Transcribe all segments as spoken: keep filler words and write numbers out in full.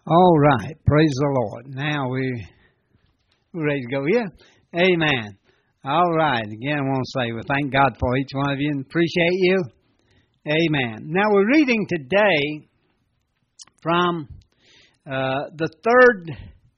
All right. Praise the Lord. Now we, we're ready to go here. Amen. All right. Again, I want to say we thank God for each one of you and appreciate you. Amen. Now we're reading today from uh, the third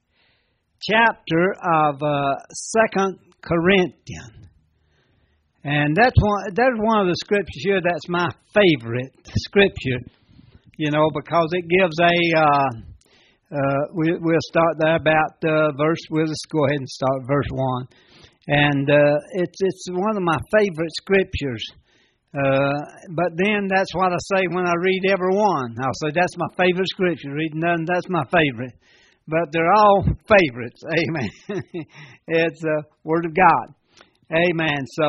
chapter of uh, Second Corinthians. And that's one, that's one of the scriptures here that's my favorite scripture, you know, because it gives a... Uh, Uh, we, we'll start there about uh, verse. We'll just go ahead and start verse one, and uh, it's it's one of my favorite scriptures. Uh, but then that's what I say when I read every one. I'll say that's my favorite scripture. Read none, that's my favorite. But they're all favorites. Amen. It's the Word of God. Amen. So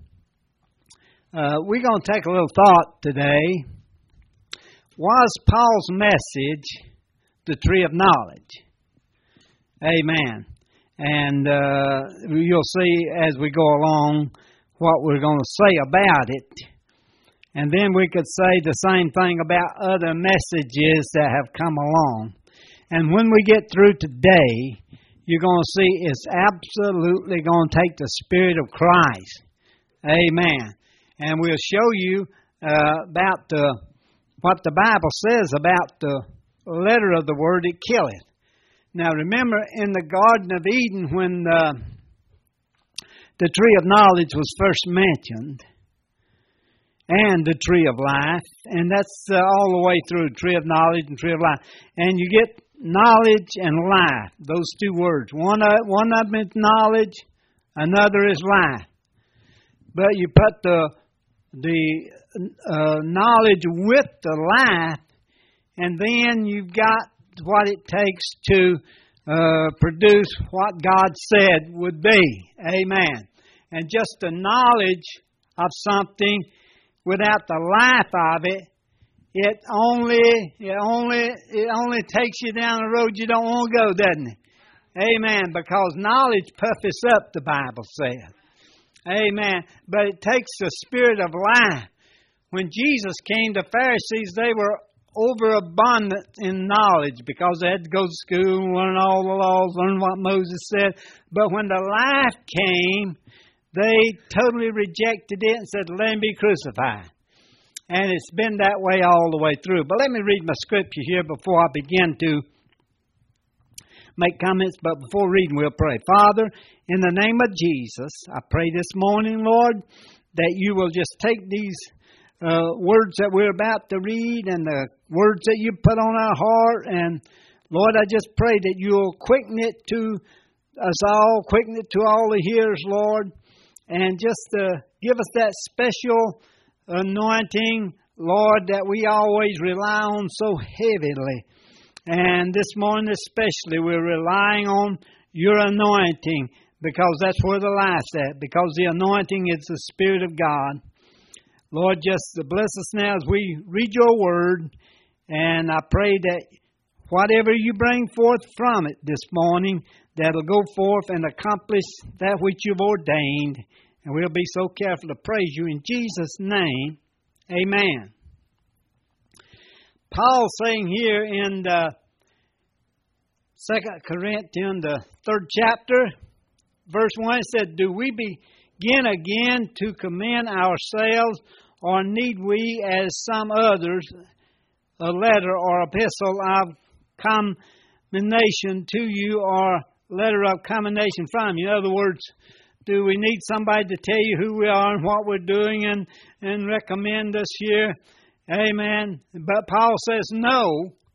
uh, we're going to take a little thought today. Was Paul's message the tree of knowledge? Amen. And uh, you'll see as we go along what we're going to say about it. And then we could say the same thing about other messages that have come along. And when we get through today, you're going to see it's absolutely going to take the Spirit of Christ. Amen. And we'll show you uh, about the, what the Bible says about the letter of the word, it killeth. Now remember in the Garden of Eden when uh, the tree of knowledge was first mentioned, and the tree of life, and that's uh, all the way through, tree of knowledge and tree of life. And you get knowledge and life, those two words. One, uh, one of them is knowledge, another is life. But you put the, the uh, knowledge with the life, and then you've got what it takes to uh, produce what God said would be. Amen. And just the knowledge of something without the life of it, it only it only it only takes you down the road you don't want to go, doesn't it? Amen. Because knowledge puffs up, the Bible says. Amen. But it takes the spirit of life. When Jesus came, the Pharisees, they were overabundant in knowledge because they had to go to school and learn all the laws, learn what Moses said. But when the life came, they totally rejected it and said, let him be crucified. And it's been that way all the way through. But let me read my scripture here before I begin to make comments. But before reading, we'll pray. Father, in the name of Jesus, I pray this morning, Lord, that you will just take these Uh, words that we're about to read and the words that you put on our heart. And Lord, I just pray that you'll quicken it to us all, quicken it to all the hearers, Lord, and just uh, give us that special anointing, Lord, that we always rely on so heavily. And this morning especially, we're relying on your anointing because that's where the life's at, because the anointing is the Spirit of God. Lord, just bless us now as we read your word, and I pray that whatever you bring forth from it this morning, that'll go forth and accomplish that which you've ordained, and we'll be so careful to praise you in Jesus' name. Amen. Paul saying here in the Second Corinthians, the third chapter, verse one, it said, do we begin again to commend ourselves, or need we, as some others, a letter or epistle of commendation to you, or letter of commendation from you? In other words, do we need somebody to tell you who we are and what we're doing and, and recommend us here? Amen. But Paul says no.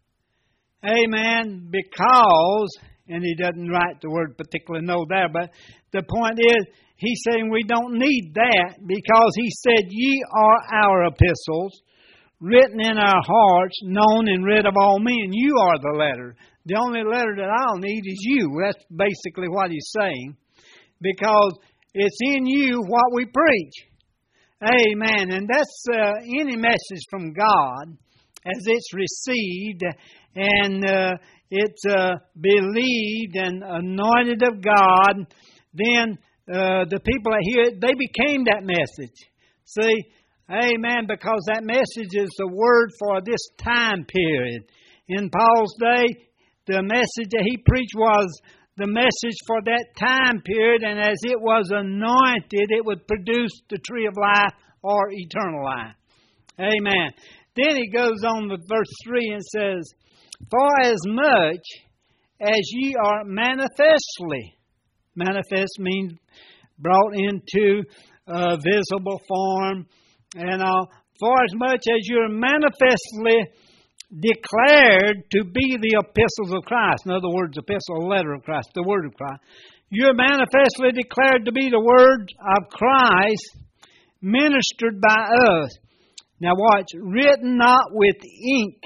Amen. Because, and he doesn't write the word particularly no there, but the point is, he's saying we don't need that because he said, ye are our epistles, written in our hearts, known and read of all men. You are the letter. The only letter that I'll need is you. That's basically what he's saying. Because it's in you what we preach. Amen. And that's uh, any message from God as it's received and uh, it's uh, believed and anointed of God, then Uh, the people that hear it, they became that message. See, amen, because that message is the word for this time period. In Paul's day, the message that he preached was the message for that time period, and as it was anointed, it would produce the tree of life or eternal life. Amen. Then he goes on with verse three and says, "For as much as ye are manifestly," manifest means brought into uh, visible form, and uh, for as much as you're manifestly declared to be the epistles of Christ. In other words, epistle, a letter of Christ, the word of Christ. You're manifestly declared to be the word of Christ ministered by us. Now watch, written not with ink,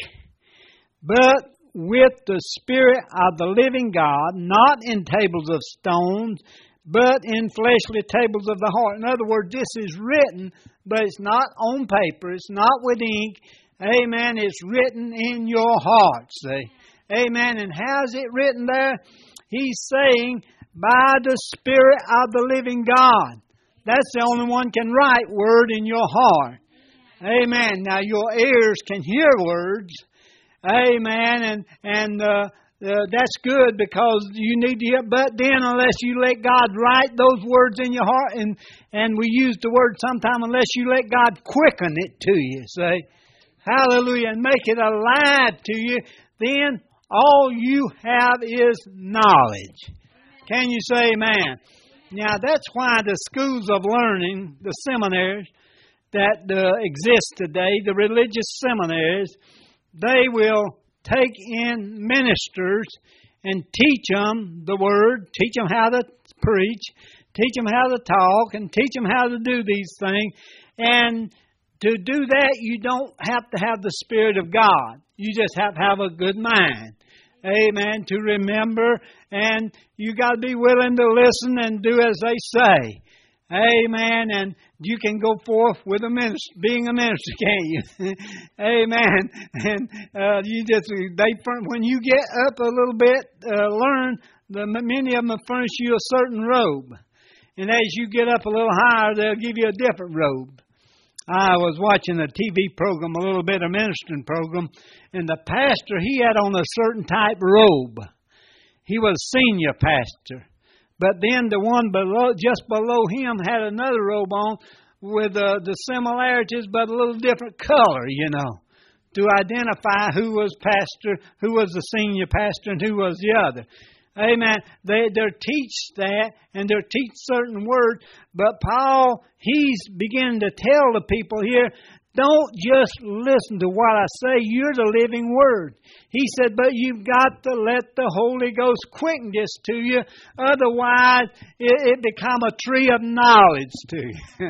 but with the Spirit of the living God, not in tables of stones, but in fleshly tables of the heart. In other words, this is written, but it's not on paper, it's not with ink. Amen. It's written in your heart, see. Amen. And how's it written there? He's saying, by the Spirit of the living God. That's the only one can write word in your heart. Amen. Now your ears can hear words. Amen. And and uh, uh, that's good because you need to hear. But then unless you let God write those words in your heart, and, and we use the word sometime, unless you let God quicken it to you, see. Hallelujah. And make it alive to you. Then all you have is knowledge. Can you say amen? Now that's why the schools of learning, the seminaries that uh, exist today, the religious seminaries, they will take in ministers and teach them the Word, teach them how to preach, teach them how to talk, and teach them how to do these things. And to do that, you don't have to have the Spirit of God. You just have to have a good mind. Amen. To remember, and you got to be willing to listen and do as they say. Amen. And you can go forth with a minister, being a minister, can't you? Amen. And uh, you just they when you get up a little bit, uh, learn. The, many of them will furnish you a certain robe, and as you get up a little higher, they'll give you a different robe. I was watching a T V program, a little bit of ministering program, and the pastor, he had on a certain type robe. He was senior pastor. But then the one below, just below him had another robe on with uh, the similarities, but a little different color, you know, to identify who was pastor, who was the senior pastor, and who was the other. Amen. They, they're teach that, and they're teach certain words. But Paul, he's beginning to tell the people here, don't just listen to what I say. You're the living Word. He said, but you've got to let the Holy Ghost quicken this to you. Otherwise, it, it become a tree of knowledge to you.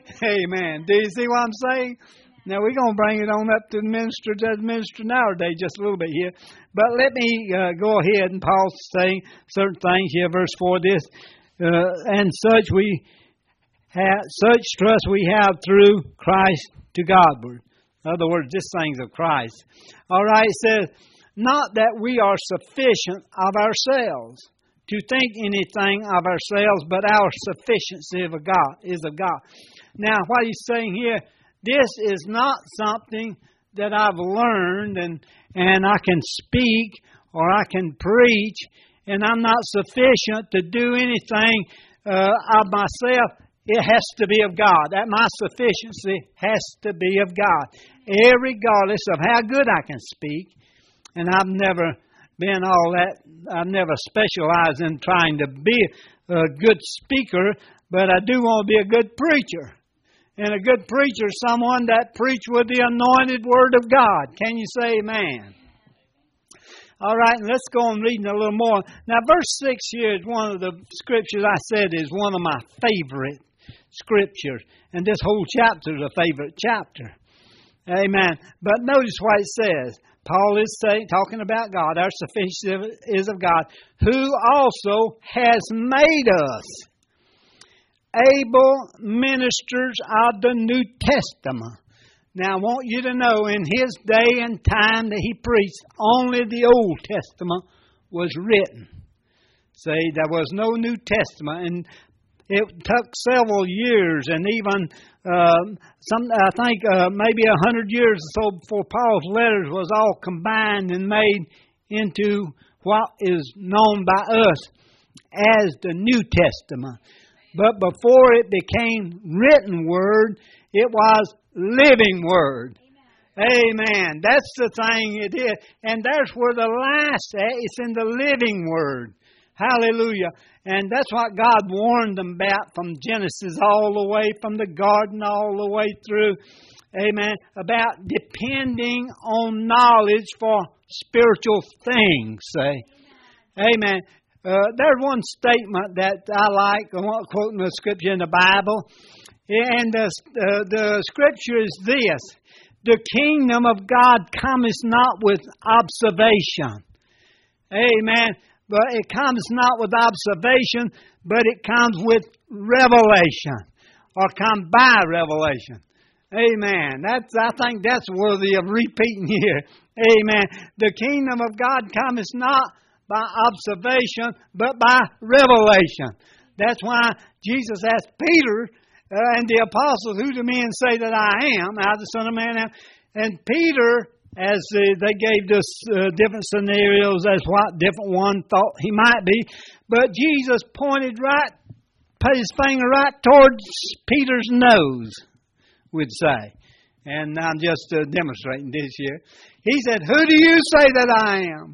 Amen. Do you see what I'm saying? Now, we're going to bring it on up to the minister that's minister nowadays just a little bit here. But let me uh, go ahead, and Paul's saying certain things here. Verse four, this, uh, and such we have, such trust we have through Christ to Godward. In other words, this thing's of Christ. All right, it says, not that we are sufficient of ourselves to think anything of ourselves, but our sufficiency of God is of God. Now, what he's saying here, this is not something that I've learned and, and I can speak or I can preach, and I'm not sufficient to do anything uh, of myself. It has to be of God. That my sufficiency has to be of God, regardless of how good I can speak. And I've never been all that. I've never specialized in trying to be a good speaker, but I do want to be a good preacher. And a good preacher is someone that preaches with the anointed Word of God. Can you say amen? All right, and let's go on reading a little more. Now, verse six here is one of the scriptures I said is one of my favorite scriptures. And this whole chapter is a favorite chapter. Amen. But notice what it says. Paul is saying, talking about God. Our sufficiency is of God, who also has made us able ministers of the New Testament. Now, I want you to know, in his day and time that he preached, only the Old Testament was written. See, there was no New Testament, and it took several years, and even uh, some, I think uh, maybe a hundred years or so before Paul's letters was all combined and made into what is known by us as the New Testament. But before it became written Word, it was living Word. Amen. That's the thing it is. And that's where the last, it's in the living Word. Hallelujah. And that's what God warned them about from Genesis all the way, from the garden all the way through. Amen. About depending on knowledge for spiritual things. Say. Amen. Uh, there's one statement that I like, I want to quote in the scripture in the Bible. And the, uh, the scripture is this. The kingdom of God cometh not with observation. Amen. But it comes not with observation, but it comes with revelation. Or come by revelation. Amen. That's, I think that's worthy of repeating here. Amen. The kingdom of God cometh not by observation, but by revelation. That's why Jesus asked Peter uh, and the apostles, who do men say that I am? I, the Son of Man, am. And Peter, as uh, they gave us uh, different scenarios as what different one thought he might be, but Jesus pointed right, put his finger right towards Peter's nose, would say. And I'm just uh, demonstrating this here. He said, who do you say that I am?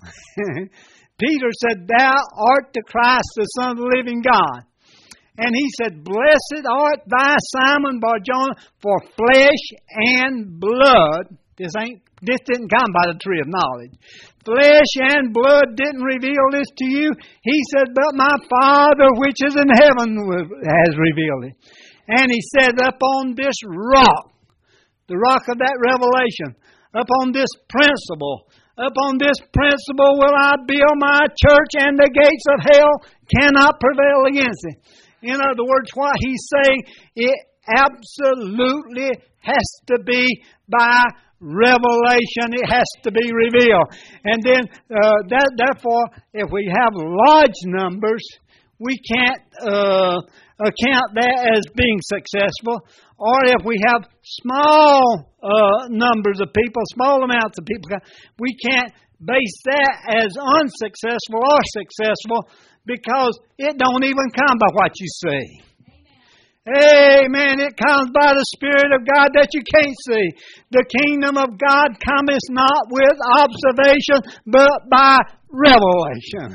Peter said, thou art the Christ, the Son of the living God. And he said, blessed art thou, Simon Bar-Jonah, for flesh and blood. This ain't this didn't come by the tree of knowledge. Flesh and blood didn't reveal this to you. He said, but my Father which is in heaven has revealed it. And he said, upon this rock, the rock of that revelation, upon this principle, upon this principle will I build my church, and the gates of hell cannot prevail against it. In other words, what he's saying, it absolutely has to be by revelation. It has to be revealed. And then, uh, that, therefore, if we have large numbers, we can't uh, account that as being successful. Or if we have small uh, numbers of people, small amounts of people, we can't base that as unsuccessful or successful, because it don't even come by what you see. Amen. It comes by the Spirit of God that you can't see. The kingdom of God cometh not with observation, but by revelation.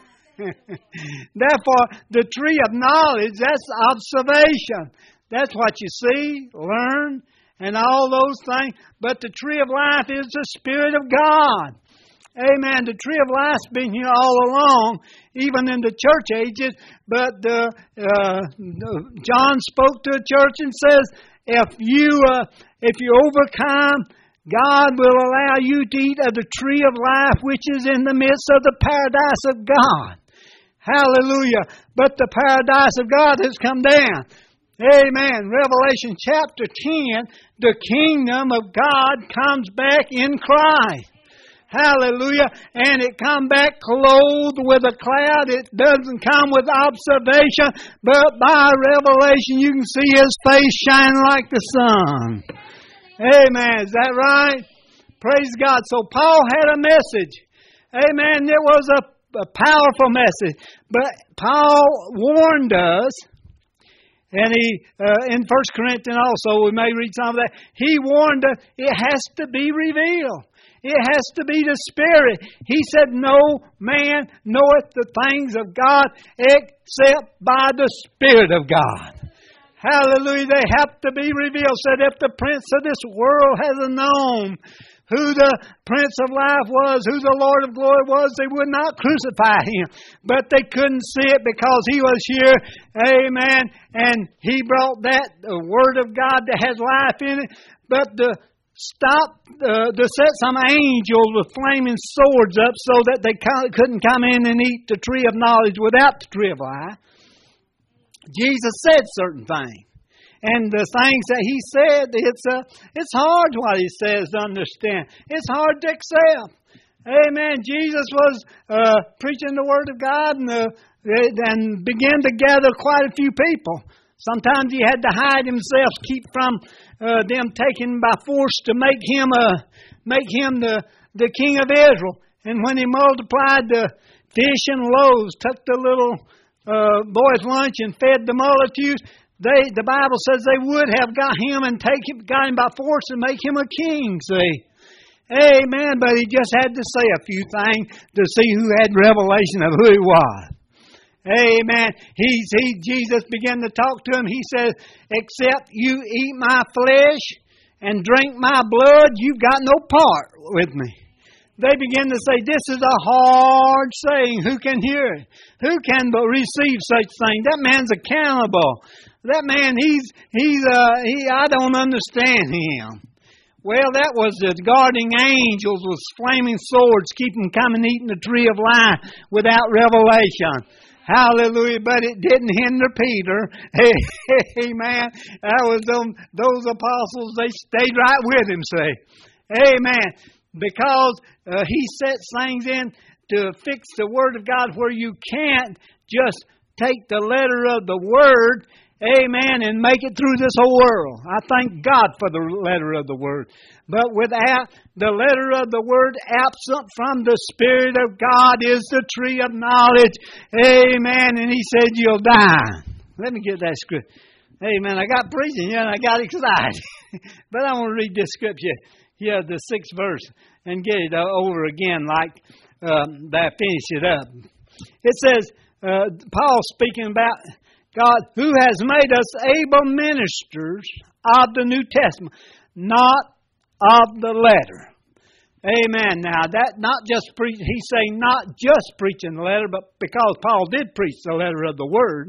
Therefore, the tree of knowledge, that's observation. That's what you see, learn, and all those things. But the tree of life is the Spirit of God. Amen. The tree of life's been here all along, even in the church ages. But the, uh, John spoke to the church and says, if you uh, if you overcome, God will allow you to eat of the tree of life, which is in the midst of the paradise of God. Hallelujah. But the paradise of God has come down. Amen. Revelation chapter ten, the kingdom of God comes back in Christ. Hallelujah. And it come back clothed with a cloud. It doesn't come with observation, but by revelation you can see His face shining like the sun. Amen. Is that right? Praise God. So Paul had a message. Amen. It was a, a powerful message. But Paul warned us, and he uh, in First Corinthians also, we may read some of that, he warned us it has to be revealed. It has to be the Spirit. He said, no man knoweth the things of God except by the Spirit of God. Hallelujah. They have to be revealed. Said, if the prince of this world has known who the Prince of Life was, who the Lord of Glory was, they would not crucify Him. But they couldn't see it because He was here. Amen. And He brought that the Word of God that has life in it. But the Stop uh, to set some angels with flaming swords up so that they couldn't come in and eat the tree of knowledge without the tree of life. Jesus said certain things. And the things that He said, it's uh, it's hard what He says to understand. It's hard to accept. Amen. Jesus was uh, preaching the Word of God and, uh, and began to gather quite a few people. Sometimes He had to hide Himself, keep from uh, them taking by force to make Him uh, make Him the, the King of Israel. And when He multiplied the fish and loaves, took the little uh, boy's lunch and fed the multitudes, they, the Bible says they would have got Him and take him, got Him by force and make Him a king, see. Amen. But He just had to say a few things to see who had revelation of who He was. Amen. He, he, Jesus began to talk to him. He says, except you eat my flesh and drink my blood, you've got no part with me. They begin to say, this is a hard saying. Who can hear it? Who can but receive such things? That man's accountable. That man, he's, he's, uh, he, I don't understand him. Well, that was the guarding angels with flaming swords, keep them coming eating the tree of life without revelation. Hallelujah. But it didn't hinder Peter. Amen. That was them, those apostles, they stayed right with him, see. Amen. Because uh, he sets things in to fix the Word of God where you can't just take the letter of the Word, amen, and make it through this whole world. I thank God for the letter of the Word. But without the letter of the Word, absent from the Spirit of God is the tree of knowledge. Amen. And He said, you'll die. Let me get that script. Amen. I got preaching here and I got excited. But I want to read this scripture here, the sixth verse, and get it over again like um, that, finish it up. It says, uh, Paul speaking about God, who has made us able ministers of the New Testament, not of the letter. Amen. Now, that not just preach, he's saying not just preaching the letter, but because Paul did preach the letter of the Word.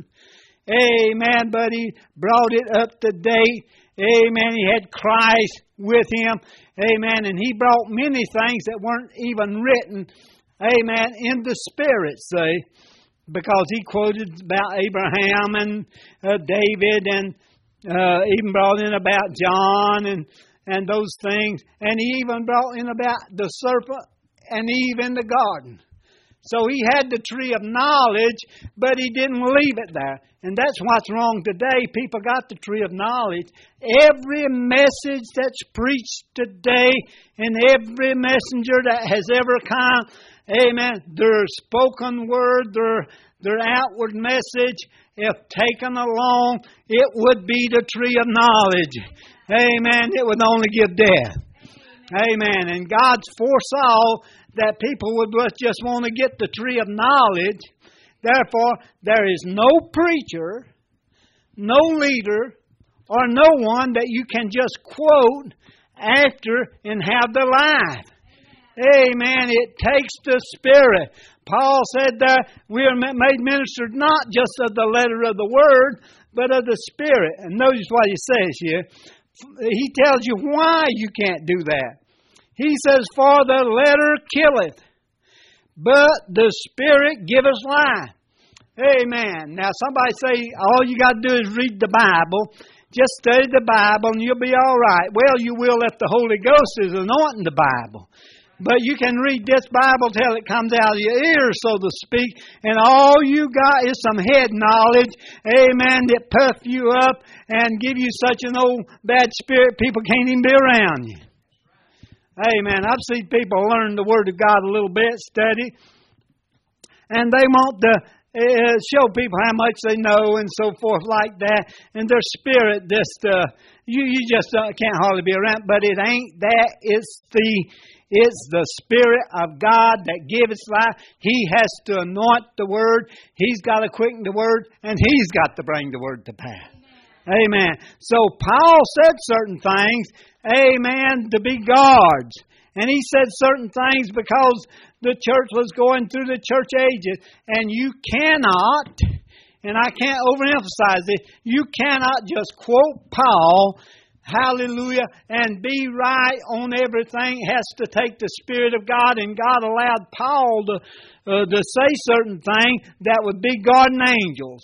Amen. But he brought it up to date. Amen. He had Christ with him. Amen. And he brought many things that weren't even written. Amen. In the Spirit, see. Because he quoted about Abraham and uh, David and uh, even brought in about John and, and those things. And he even brought in about the serpent and Eve in the garden. So he had the tree of knowledge, but he didn't leave it there. And that's what's wrong today. People got the tree of knowledge. Every message that's preached today and every messenger that has ever come, amen, their spoken word, their, their outward message, if taken alone, it would be the tree of knowledge. Amen. It would only give death. Amen. And God's foresaw that people would just want to get the tree of knowledge. Therefore, there is no preacher, no leader, or no one that you can just quote after and have the life. Amen. It takes the Spirit. Paul said that we are made ministers not just of the letter of the Word, but of the Spirit. And notice what he says here. He tells you why you can't do that. He says, for the letter killeth, but the Spirit giveth life. Amen. Now somebody say, all you got to do is read the Bible. Just study the Bible and you'll be all right. Well, you will if the Holy Ghost is anointing the Bible. But you can read this Bible till it comes out of your ears, so to speak, and all you got is some head knowledge, amen, that puff you up and give you such an old bad spirit people can't even be around you. Amen. I've seen people learn the Word of God a little bit, study, and they want to uh, show people how much they know and so forth like that, and their spirit just, uh, you, you just uh, can't hardly be around, but it ain't that, it's the It's the Spirit of God that gives life. He has to anoint the Word. He's got to quicken the Word. And He's got to bring the Word to pass. Amen. So Paul said certain things, amen, to be guards. And he said certain things because the church was going through the church ages. And you cannot, and I can't overemphasize it, you cannot just quote Paul, hallelujah, and be right on everything. It has to take the Spirit of God, and God allowed Paul to, uh, to say certain things that would be guardian angels.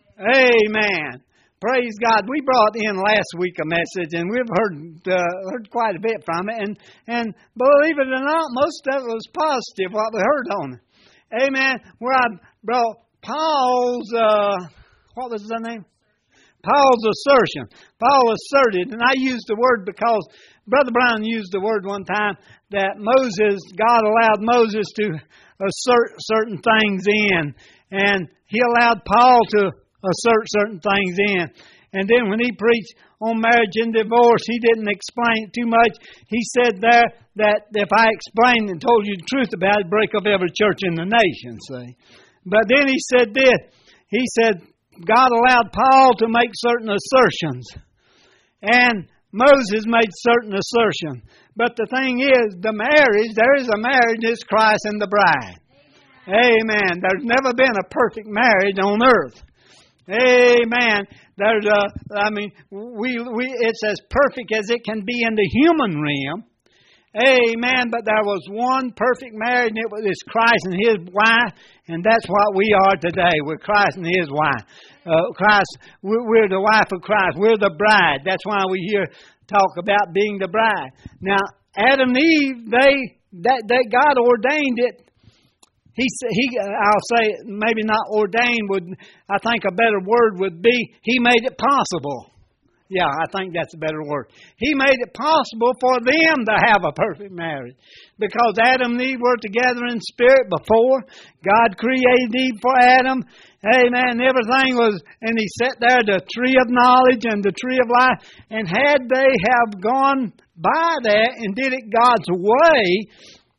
Amen. Praise God. We brought in last week a message, and we've heard uh, heard quite a bit from it. And, and believe it or not, most of it was positive, what we heard on it. Amen. Where I brought Paul's, uh, what was the name? Paul's assertion. Paul asserted, and I used the word because Brother Brown used the word one time that Moses, God allowed Moses to assert certain things in, and He allowed Paul to assert certain things in. And then when he preached on marriage and divorce, he didn't explain it too much. He said there that if I explained and told you the truth about it, break up every church in the nation, see. But then he said this. He said God allowed Paul to make certain assertions, and Moses made certain assertions. But the thing is, the marriage, there is a marriage, it's Christ and the bride. Amen. There's never been a perfect marriage on earth. Amen. There's a, I mean, we, we, it's as perfect as it can be in the human realm. Amen. But there was one perfect marriage, and it was it's Christ and His wife, and that's what we are today. We're Christ and His wife. Uh, Christ, we're, we're the wife of Christ. We're the bride. That's why we hear talk about being the bride. Now, Adam and Eve, they that, that God ordained it. He, he, I'll say, maybe not ordained would, I think a better word would be, He made it possible. Yeah, I think that's a better word. He made it possible for them to have a perfect marriage. Because Adam and Eve were together in spirit before. God created Eve for Adam. Amen. Everything was, and He set there the tree of knowledge and the tree of life. And had they have gone by that and did it God's way,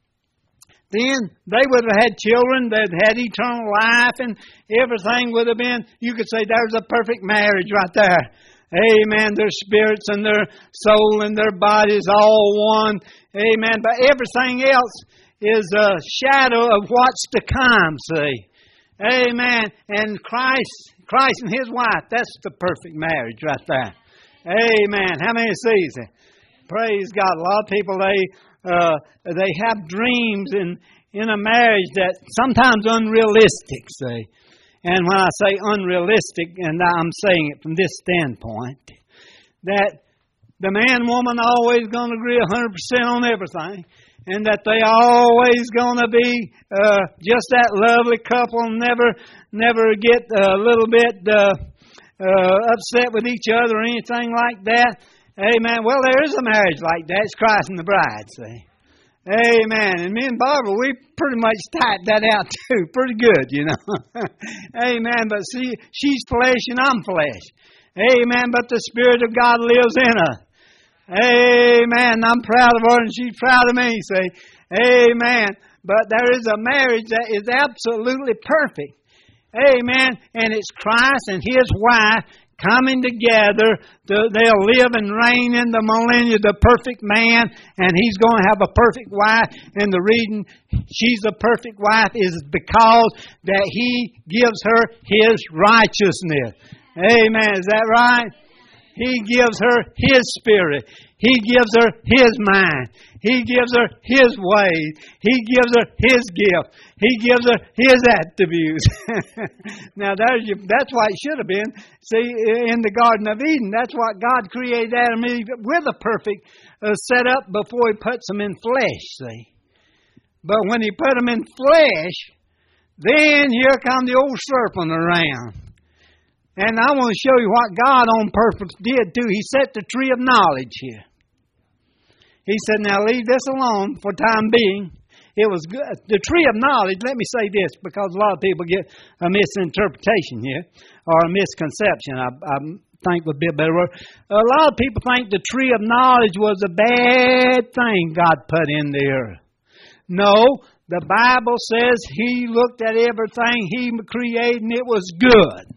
then they would have had children that had eternal life, and everything would have been, you could say there's a perfect marriage right there. Amen. Their spirits and their soul and their bodies all one. Amen. But everything else is a shadow of what's to come, see. Amen. And Christ, Christ and His wife, that's the perfect marriage right there. Amen. How many sees it? Praise God. A lot of people, they uh, they have dreams in, in a marriage that sometimes unrealistic, see. And when I say unrealistic, and I'm saying it from this standpoint, that the man and woman always going to agree one hundred percent on everything, and that they always going to be uh, just that lovely couple, and never never get a little bit uh, uh, upset with each other or anything like that. Amen. Well, there is a marriage like that. It's Christ and the bride, see. Amen. And me and Barbara, we pretty much typed that out too. Pretty good, you know. Amen. But see, she's flesh and I'm flesh. Amen. But the Spirit of God lives in her. Amen. I'm proud of her and she's proud of me, see. Amen. But there is a marriage that is absolutely perfect. Amen. And it's Christ and His wife coming together. They'll live and reign in the millennium, the perfect man, and he's going to have a perfect wife. And the reason she's a perfect wife is because that He gives her His righteousness. Amen. Is that right? He gives her His Spirit. He gives her His mind. He gives her His ways. He gives her His gift. He gives her His attributes. Now, there's your, that's why it should have been. See, in the Garden of Eden, that's what God created Adam and Eve with a perfect uh, setup before He puts them in flesh, see. But when He put them in flesh, then here come the old serpent around. And I want to show you what God on purpose did too. He set the tree of knowledge here. He said, now leave this alone for time being. It was good. The tree of knowledge, let me say this, because a lot of people get a misinterpretation here, or a misconception, I, I think would be a better word. A lot of people think the tree of knowledge was a bad thing God put in the earth. No, the Bible says He looked at everything He created and it was good.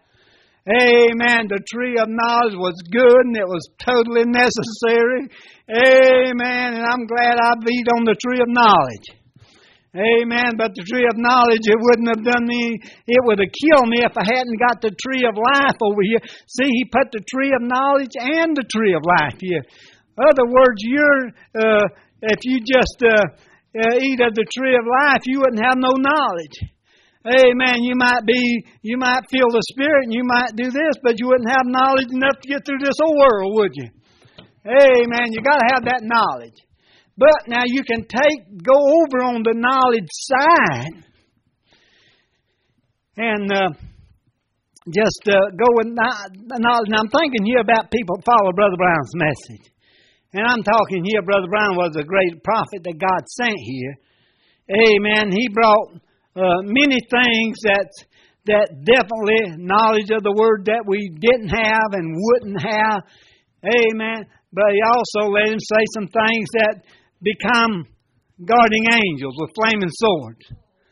Amen. The tree of knowledge was good and it was totally necessary. Amen. And I'm glad I beat on the tree of knowledge. Amen. But the tree of knowledge, it wouldn't have done me, it would have killed me if I hadn't got the tree of life over here. See, He put the tree of knowledge and the tree of life here. In other words, you're, uh, if you just uh, uh, eat of the tree of life, you wouldn't have no knowledge. Amen. You might be, you might feel the Spirit and you might do this, but you wouldn't have knowledge enough to get through this whole world, would you? Amen. You got to have that knowledge. But now you can take, go over on the knowledge side and uh, just uh, go with knowledge. Now I'm thinking here about people that follow Brother Brown's message. And I'm talking here, Brother Brown was a great prophet that God sent here. Amen. He brought uh, many things that that definitely knowledge of the Word that we didn't have and wouldn't have. Amen. But He also let him say some things that become guardian angels with flaming swords.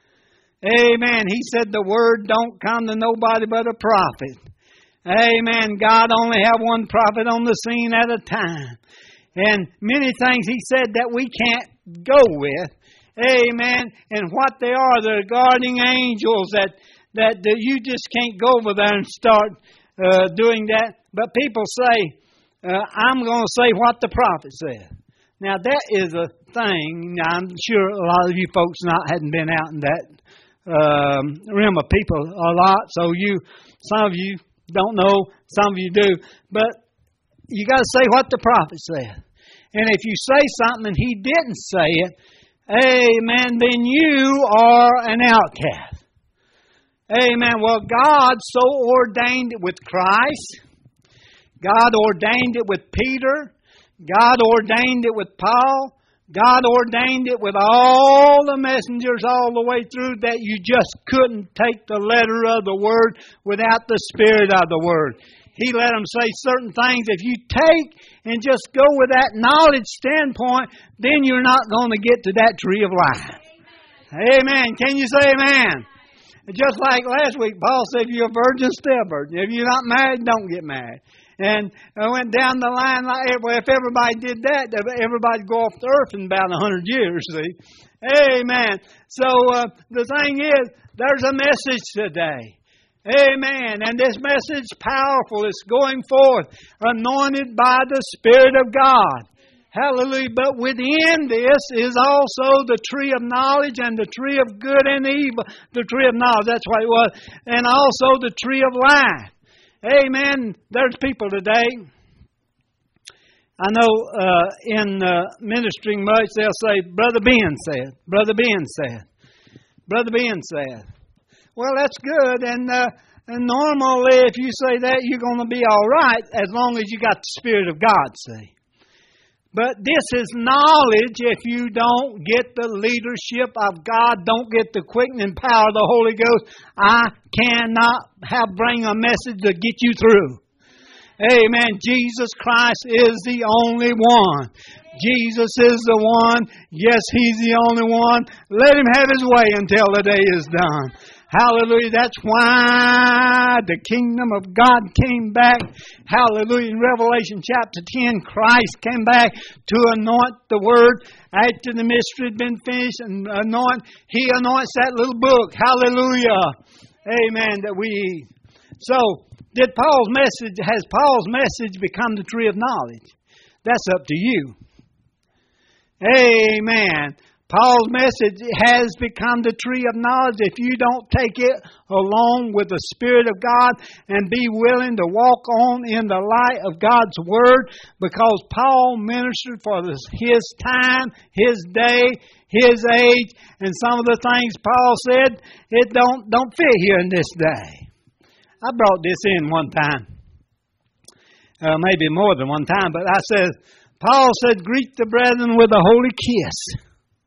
Amen. He said the Word don't come to nobody but a prophet. Amen. God only have one prophet on the scene at a time. And many things He said that we can't go with. Amen. And what they are, they're guardian angels that That you just can't go over there and start uh, doing that. But people say, uh, I'm going to say what the prophet said. Now, that is a thing. Now, I'm sure a lot of you folks not hadn't been out in that um, realm of people a lot. So you, some of you don't know, some of you do. But you got to say what the prophet said. And if you say something and he didn't say it, amen, then you are an outcast. Amen. Well, God so ordained it with Christ. God ordained it with Peter. God ordained it with Paul. God ordained it with all the messengers all the way through, that you just couldn't take the letter of the Word without the Spirit of the Word. He let them say certain things. If you take and just go with that knowledge standpoint, then you're not going to get to that tree of life. Amen. Amen. Can you say amen? Just like last week, Paul said, if you're a virgin, stay a virgin. If you're not married, don't get married. And I went down the line, like, well, if everybody did that, everybody'd go off the earth in about a hundred years, see. Amen. So uh, the thing is, there's a message today. Amen. And this message is powerful. It's going forth, anointed by the Spirit of God. Hallelujah. But within this is also the tree of knowledge and the tree of good and evil. The tree of knowledge, that's what it was. And also the tree of life. Amen. There's people today, I know uh, in uh, ministering much, they'll say, Brother Ben said, Brother Ben said, Brother Ben said. Well, that's good. And, uh, and normally if you say that, you're going to be all right as long as you got the Spirit of God, see. But this is knowledge. If you don't get the leadership of God, don't get the quickening power of the Holy Ghost, I cannot have bring a message to get you through. Amen. Jesus Christ is the only one. Jesus is the one. Yes, He's the only one. Let Him have His way until the day is done. Hallelujah. That's why the kingdom of God came back. Hallelujah. In Revelation chapter ten, Christ came back to anoint the Word. After the mystery had been finished and anoint, He anoints that little book. Hallelujah. Amen. That we eat. So, did Paul's message, has Paul's message become the tree of knowledge? That's up to you. Amen. Paul's message has become the tree of knowledge if you don't take it along with the Spirit of God and be willing to walk on in the light of God's Word, because Paul ministered for his time, his day, his age, and some of the things Paul said, it don't, don't fit here in this day. I brought this in one time, uh, maybe more than one time, but I said, Paul said, greet the brethren with a holy kiss.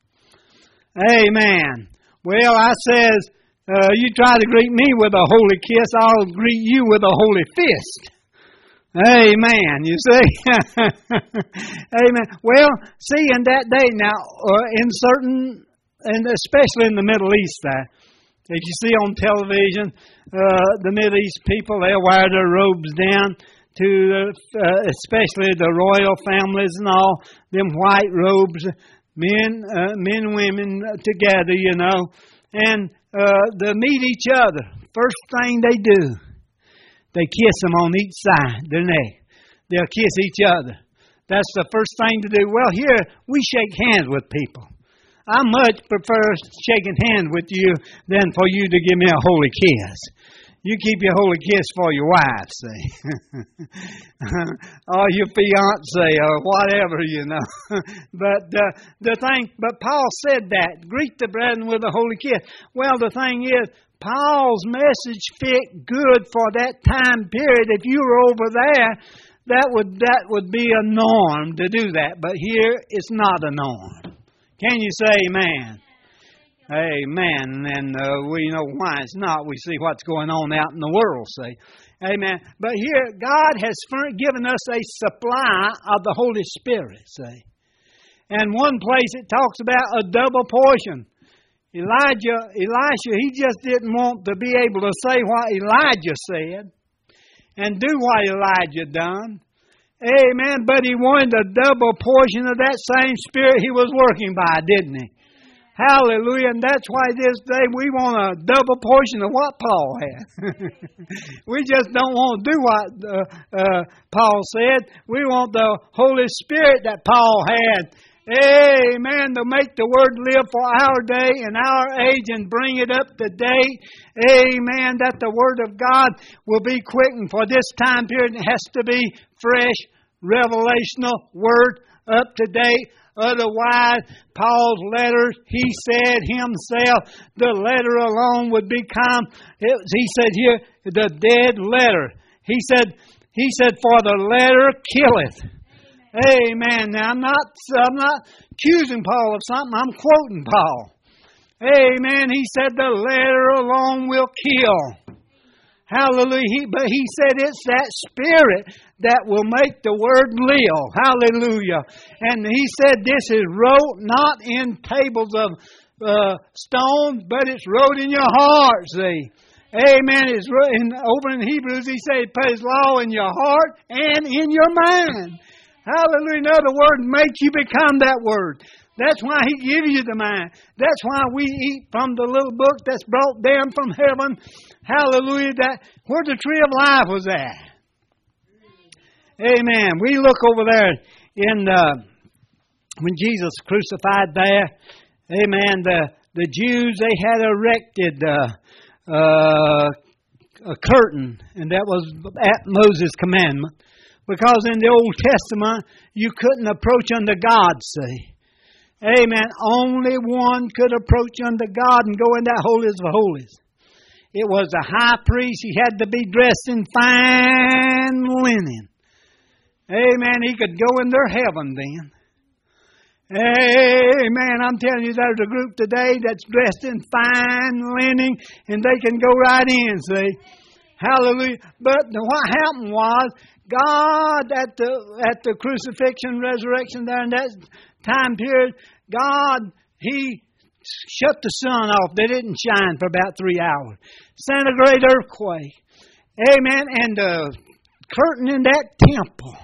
Amen. Well, I says, uh, you try to greet me with a holy kiss, I'll greet you with a holy fist. Amen. You see? Amen. Well, see, in that day now, uh, in certain, and especially in the Middle East there, if you see on television, uh, the Middle East people, they'll wear their robes down to, uh, especially the royal families and all, them white robes. Men, uh, men and women together, you know, and uh, they meet each other. First thing they do, they kiss them on each side, their neck. They'll kiss each other. That's the first thing to do. Well, here, we shake hands with people. I much prefer shaking hands with you than for you to give me a holy kiss. You keep your holy kiss for your wife, see, or your fiance, or whatever, you know. But uh, the thing, but Paul said that, greet the brethren with a holy kiss. Well, the thing is, Paul's message fit good for that time period. If you were over there, that would that would be a norm to do that. But here it's not a norm. Can you say amen? Amen. And uh, we know why it's not. We see what's going on out in the world, see. Amen. But here, God has given us a supply of the Holy Spirit, see. And one place it talks about a double portion. Elijah, Elisha, he just didn't want to be able to say what Elijah said and do what Elijah done. Amen. But he wanted a double portion of that same Spirit he was working by, didn't he? Hallelujah. And that's why this day we want a double portion of what Paul had. We just don't want to do what uh, uh, Paul said. We want the Holy Spirit that Paul had. Amen. To make the Word live for our day and our age and bring it up to date. Amen. That the Word of God will be quickened for this time period. It has to be fresh, revelational Word up to date. Otherwise, Paul's letters, he said himself, the letter alone would become, he said here, the dead letter. He said, he said, for the letter killeth. Amen. Now, I'm not, I'm not accusing Paul of something. I'm quoting Paul. Amen. He said the letter alone will kill. Hallelujah. He, but he said it's that Spirit that will make the Word live. Hallelujah. And he said this is wrote not in tables of uh, stone, but it's wrote in your heart, see. Amen. It's written over in Hebrews, he said, put His law in your heart and in your mind. Hallelujah. In other words, make you become that Word. That's why He gives you the mind. That's why we eat from the little book that's brought down from heaven. Hallelujah. That where the tree of life was at. Amen. We look over there in uh, when Jesus crucified there. Amen. The the Jews, they had erected uh, uh, a curtain, and that was at Moses' commandment, because in the Old Testament you couldn't approach unto God. See. Amen. Only one could approach unto God and go in that holiest of holies. It was the high priest. He had to be dressed in fine linen. Amen. He could go in their heaven then. Amen. I'm telling you, there's a group today that's dressed in fine linen and they can go right in, see. Hallelujah. But what happened was, God at the at the crucifixion, resurrection there in that time period, God, He shut the sun off. They didn't shine for about three hours. Sent a great earthquake. Amen. And the curtain in that temple,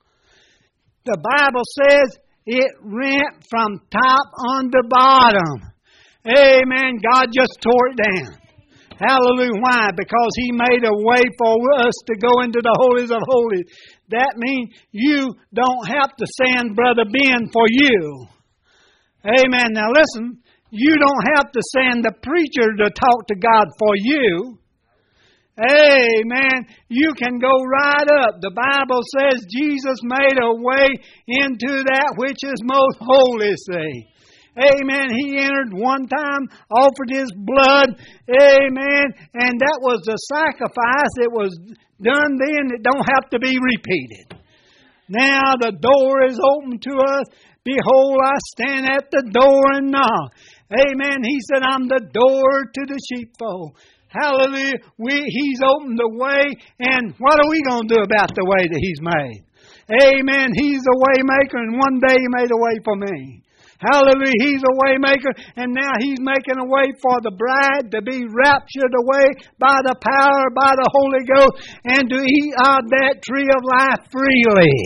the Bible says it rent from top unto bottom. Amen. God just tore it down. Hallelujah. Why? Because He made a way for us to go into the holies of holies. That means you don't have to send Brother Ben for you. Amen. Now listen, you don't have to send the preacher to talk to God for you. Amen. You can go right up. The Bible says Jesus made a way into that which is most holy, see. Amen. He entered one time, offered His blood. Amen. And that was the sacrifice. It was done then. It don't have to be repeated. Now the door is open to us. Behold, I stand at the door and knock. Amen. He said, I'm the door to the sheepfold. Hallelujah. We, he's opened the way. And what are we going to do about the way that He's made? Amen. He's a way maker, and one day He made a way for me. Hallelujah. He's a way maker, and now He's making a way for the bride to be raptured away by the power, by the Holy Ghost, and to eat of that tree of life freely.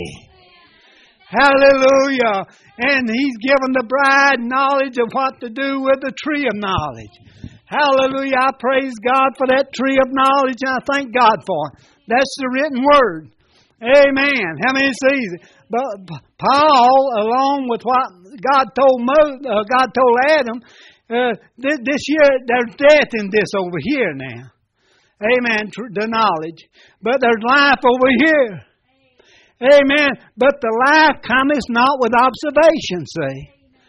Hallelujah. And He's given the bride knowledge of what to do with the tree of knowledge. Hallelujah. I praise God for that tree of knowledge, and I thank God for it. That's the written word. Amen. How many sees it? But Paul, along with what God told Mo, uh, God told Adam, uh, this, this year there's death in this over here now. Amen. The knowledge. But there's life over here. Amen. But the life cometh not with observation, see.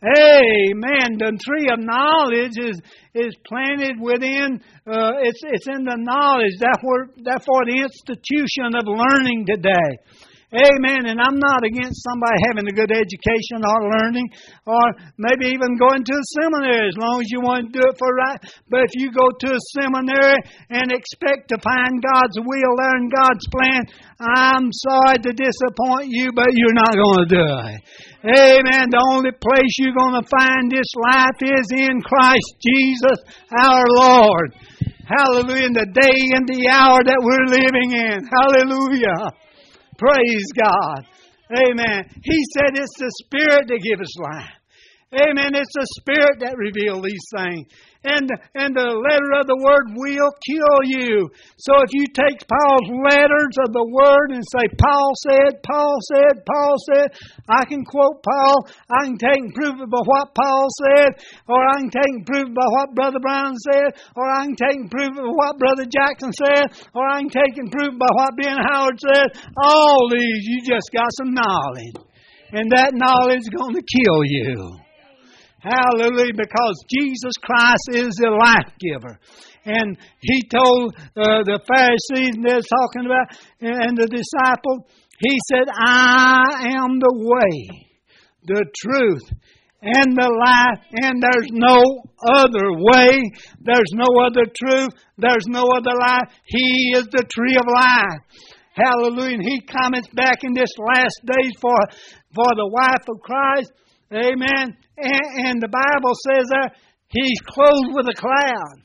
Amen. The tree of knowledge is is planted within. Uh, it's it's in the knowledge. Therefore, therefore, the institution of learning today. Amen. And I'm not against somebody having a good education or learning, or maybe even going to a seminary as long as you want to do it for right. But if you go to a seminary and expect to find God's will, learn God's plan, I'm sorry to disappoint you, but you're not going to do it. Amen. The only place you're going to find this life is in Christ Jesus our Lord. Hallelujah. In the day and the hour that we're living in. Hallelujah. Praise God. Amen. He said it's the Spirit that gives us life. Amen. It's the Spirit that reveals these things. And, and the letter of the Word will kill you. So if you take Paul's letters of the Word and say, Paul said, Paul said, Paul said, I can quote Paul. I can take and prove it by what Paul said. Or I can take and prove it by what Brother Brown said. Or I can take and prove it by what Brother Jackson said. Or I can take and prove it by what Ben Howard said. All these, you just got some knowledge. And that knowledge is going to kill you. Hallelujah, because Jesus Christ is the life giver. And He told uh, the Pharisees they're talking about, and the disciples, He said, I am the way, the truth, and the life, and there's no other way, there's no other truth, there's no other life. He is the tree of life. Hallelujah. And He comes back in this last days for, for the wife of Christ. Amen. And, and the Bible says that He's clothed with a cloud.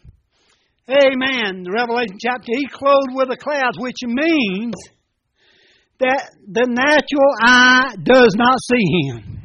Amen. The Revelation chapter, He's clothed with a cloud, which means that the natural eye does not see Him.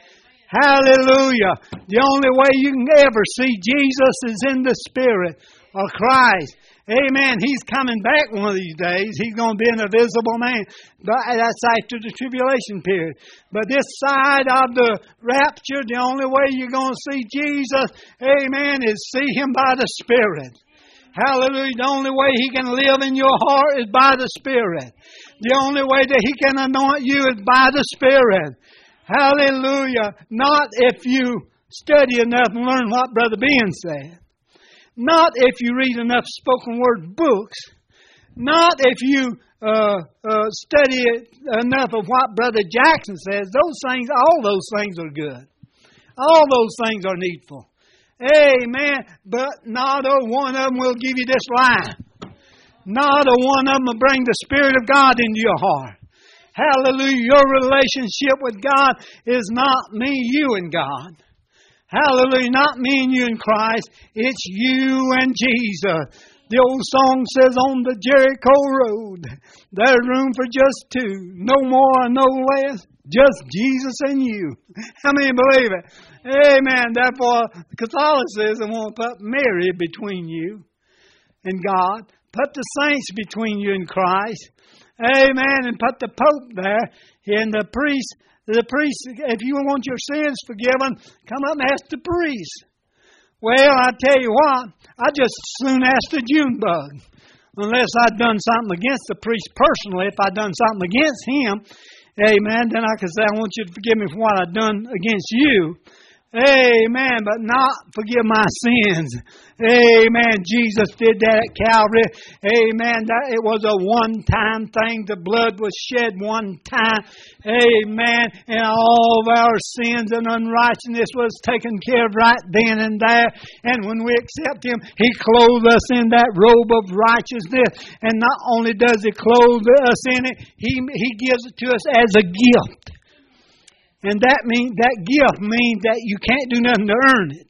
Hallelujah. The only way you can ever see Jesus is in the Spirit of Christ. Amen. He's coming back one of these days. He's going to be an invisible man. But that's after the tribulation period. But this side of the rapture, the only way you're going to see Jesus, amen, is see Him by the Spirit. Hallelujah. The only way He can live in your heart is by the Spirit. The only way that He can anoint you is by the Spirit. Hallelujah. Not if you study enough and learn what Brother Ben said. Not if you read enough spoken word books. Not if you uh, uh, study enough of what Brother Jackson says. Those things, all those things are good. All those things are needful. Amen. But not a one of them will give you this life. Not a one of them will bring the Spirit of God into your heart. Hallelujah. Your relationship with God is not me, you, and God. Hallelujah. Not me and you in Christ. It's you and Jesus. The old song says, on the Jericho road, there's room for just two. No more, no less. Just Jesus and you. How many believe it? Amen. Therefore, Catholicism won't put Mary between you and God. Put the saints between you and Christ. Amen. And put the Pope there. And the priest. The priest, if you want your sins forgiven, come up and ask the priest. Well, I tell you what, I just soon ask the June bug. Unless I'd done something against the priest personally. If I'd done something against him, amen, then I could say, I want you to forgive me for what I've done against you. Amen, but not forgive my sins. Amen. Jesus did that at Calvary. Amen. That it was a one-time thing. The blood was shed one time. Amen. And all of our sins and unrighteousness was taken care of right then and there. And when we accept Him, He clothes us in that robe of righteousness. And not only does He clothe us in it, He, he gives it to us as a gift. And that means that gift means that you can't do nothing to earn it.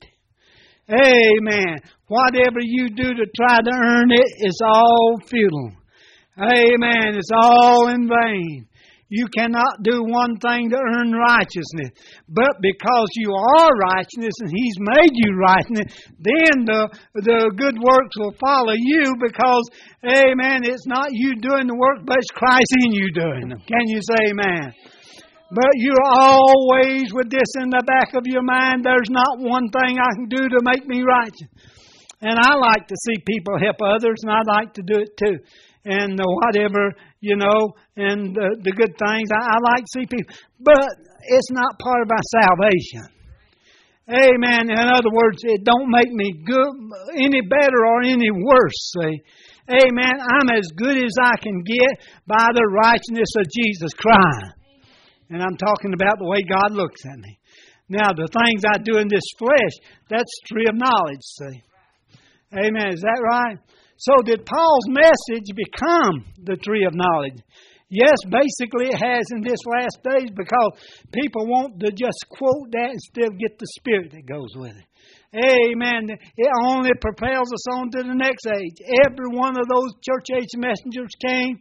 Amen. Whatever you do to try to earn it is all futile. Amen. It's all in vain. You cannot do one thing to earn righteousness. But because you are righteousness and He's made you righteousness, then the, the good works will follow you because, amen, it's not you doing the work, but it's Christ in you doing them. Can you say amen? But you're always with this in the back of your mind. There's not one thing I can do to make me righteous. And I like to see people help others, and I like to do it too. And whatever, you know, and the, the good things, I, I like to see people. But it's not part of our salvation. Amen. In other words, it don't make me good, any better or any worse, see. Amen. I'm as good as I can get by the righteousness of Jesus Christ. And I'm talking about the way God looks at me. Now, the things I do in this flesh, that's the tree of knowledge, see. Amen. Is that right? So did Paul's message become the tree of knowledge? Yes, basically it has in this last days, because people want to just quote that instead of get the spirit that goes with it. Amen. It only propels us on to the next age. Every one of those church age messengers came.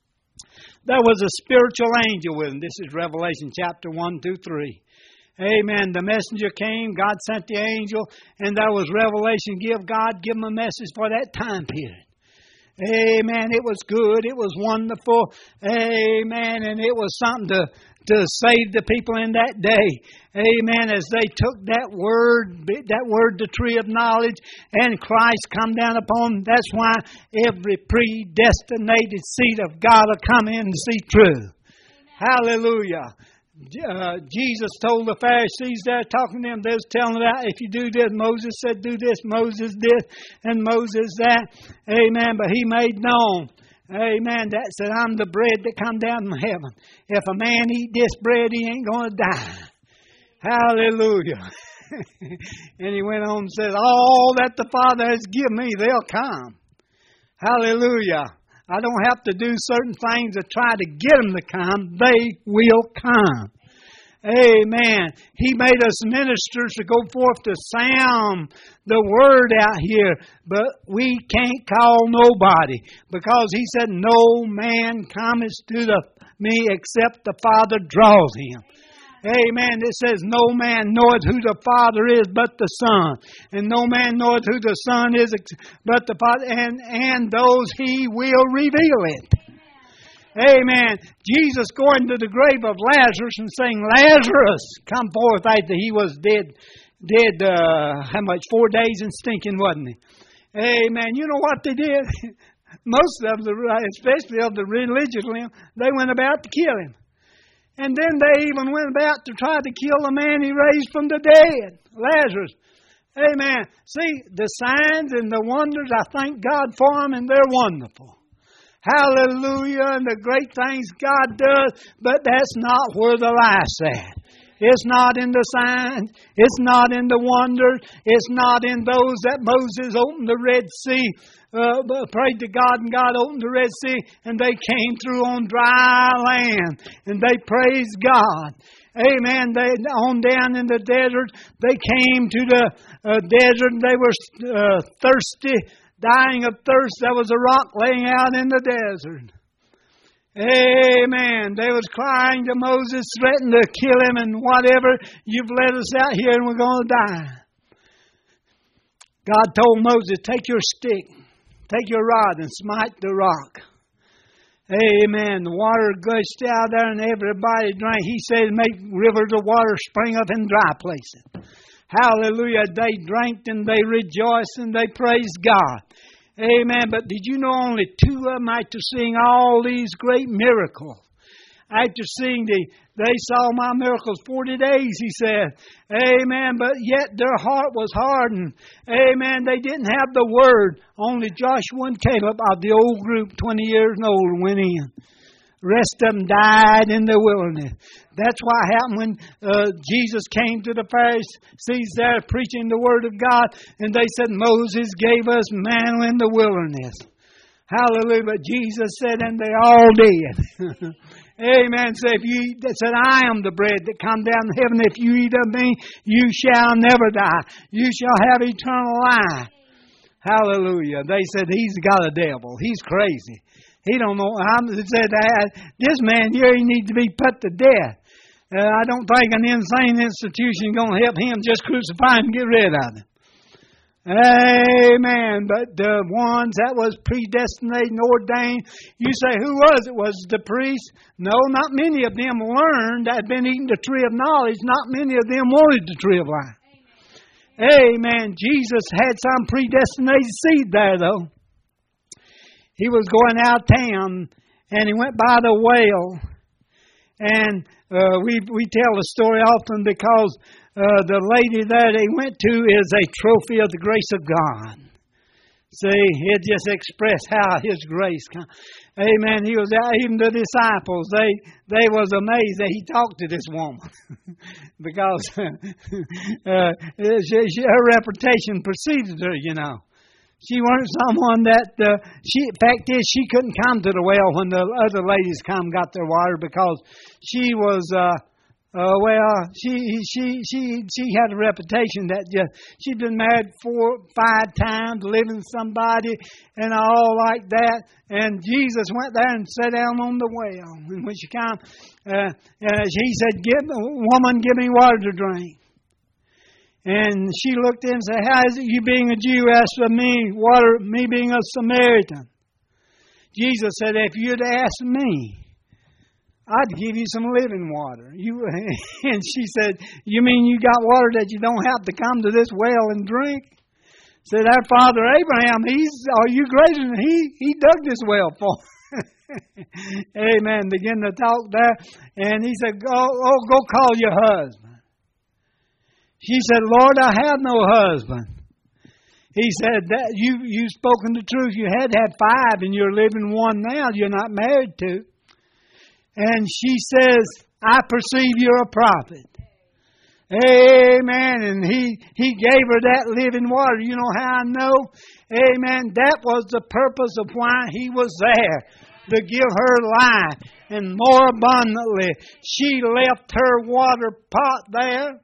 There was a spiritual angel with them. This is Revelation chapter one, two, three. Amen. The messenger came. God sent the angel. And there was revelation. Give God, give him a message for that time period. Amen. It was good. It was wonderful. Amen. And it was something to, to save the people in that day. Amen. As they took that word, that word, the tree of knowledge, and Christ come down upon them. That's why every predestinated seed of God will come in and see true. Amen. Hallelujah. Uh, Jesus told the Pharisees there talking to them, they was telling them that if you do this, Moses said do this, Moses did, and Moses that. Amen. But he made known, amen, that said, I'm the bread that come down from heaven. If a man eat this bread, he ain't going to die. Hallelujah. And he went on and said, all that the Father has given me, they'll come. Hallelujah. I don't have to do certain things to try to get them to come. They will come. Amen. He made us ministers to go forth to sound the word out here. But we can't call nobody. Because he said, no man cometh to the, me except the Father draws him. Amen. It says, no man knoweth who the Father is but the Son. And no man knoweth who the Son is but the Father. And, and those he will reveal it. Amen. Jesus going to the grave of Lazarus and saying, Lazarus, come forth, after he was dead, dead uh, how much? Four days and stinking, wasn't he? Amen. You know what they did? Most of the, especially of the religious, they went about to kill him. And then they even went about to try to kill the man he raised from the dead, Lazarus. Amen. See, the signs and the wonders, I thank God for them, and they're wonderful. Hallelujah, and the great things God does, but that's not where the life's at. It's not in the signs. It's not in the wonders. It's not in those that Moses opened the Red Sea, uh, prayed to God, and God opened the Red Sea, and they came through on dry land, and they praised God. Amen. They on down in the desert, they came to the uh, desert, and they were uh, thirsty, dying of thirst. There was a rock laying out in the desert. Amen. They was crying to Moses, threatening to kill him and whatever. You've let us out here and we're going to die. God told Moses, take your stick, take your rod and smite the rock. Amen. The water gushed out there and everybody drank. He said, make rivers of water spring up in dry places. Hallelujah. They drank and they rejoiced and they praised God. Amen. But did you know only two of them, after seeing all these great miracles, after seeing the, they saw my miracles forty days, he said. Amen. But yet their heart was hardened. Amen. They didn't have the word. Only Joshua and Caleb of the old group, twenty years and older, went in. The rest of them died in the wilderness. That's what happened when uh, Jesus came to the Pharisees there preaching the Word of God. And they said, Moses gave us manna in the wilderness. Hallelujah. But Jesus said, and they all did. Amen. So if you eat, said, I am the bread that come down from heaven. If you eat of me, you shall never die. You shall have eternal life. Hallelujah. They said, he's got a devil. He's crazy. He don't know. I said, this man here, he needs to be put to death. Uh, I don't think an insane institution is going to help him. Just crucify him and get rid of him. Amen. But the ones that was predestinated and ordained, you say, who was it? Was it the priest? No, not many of them learned that had been eating the tree of knowledge. Not many of them wanted the tree of life. Amen. Amen. Jesus had some predestinated seed there, though. He was going out of town, and he went by the well. And uh, we we tell the story often because uh, the lady there they went to is a trophy of the grace of God. See, it just expressed how His grace come. Amen. He was out, even the disciples, they they was amazed that He talked to this woman. Because uh, she, she, her reputation preceded her, you know. She wasn't someone that, uh, she, fact is, she couldn't come to the well when the other ladies come and got their water because she was, uh, uh, well, she she she she had a reputation that just, she'd been married four, five times, living with somebody and all like that. And Jesus went there and sat down on the well. And when she came, uh, uh, he said, "Give, woman, give me water to drink." And she looked in and said, "How is it you being a Jew asked of me water, me being a Samaritan?" Jesus said, "If you'd asked me, I'd give you some living water." You and she said, "You mean you got water that you don't have to come to this well and drink?" Said, "Our father Abraham, he's are you greater than he? He dug this well for." Amen. Begin to talk there, and he said, "Go, oh, go call your husband." She said, "Lord, I have no husband." He said, "That you you've spoken the truth. You had had five, and you're living one now. You're not married to." And she says, "I perceive you're a prophet." Amen. And he he gave her that living water. You know how I know? Amen. That was the purpose of why He was there, to give her life and more abundantly. She left her water pot there.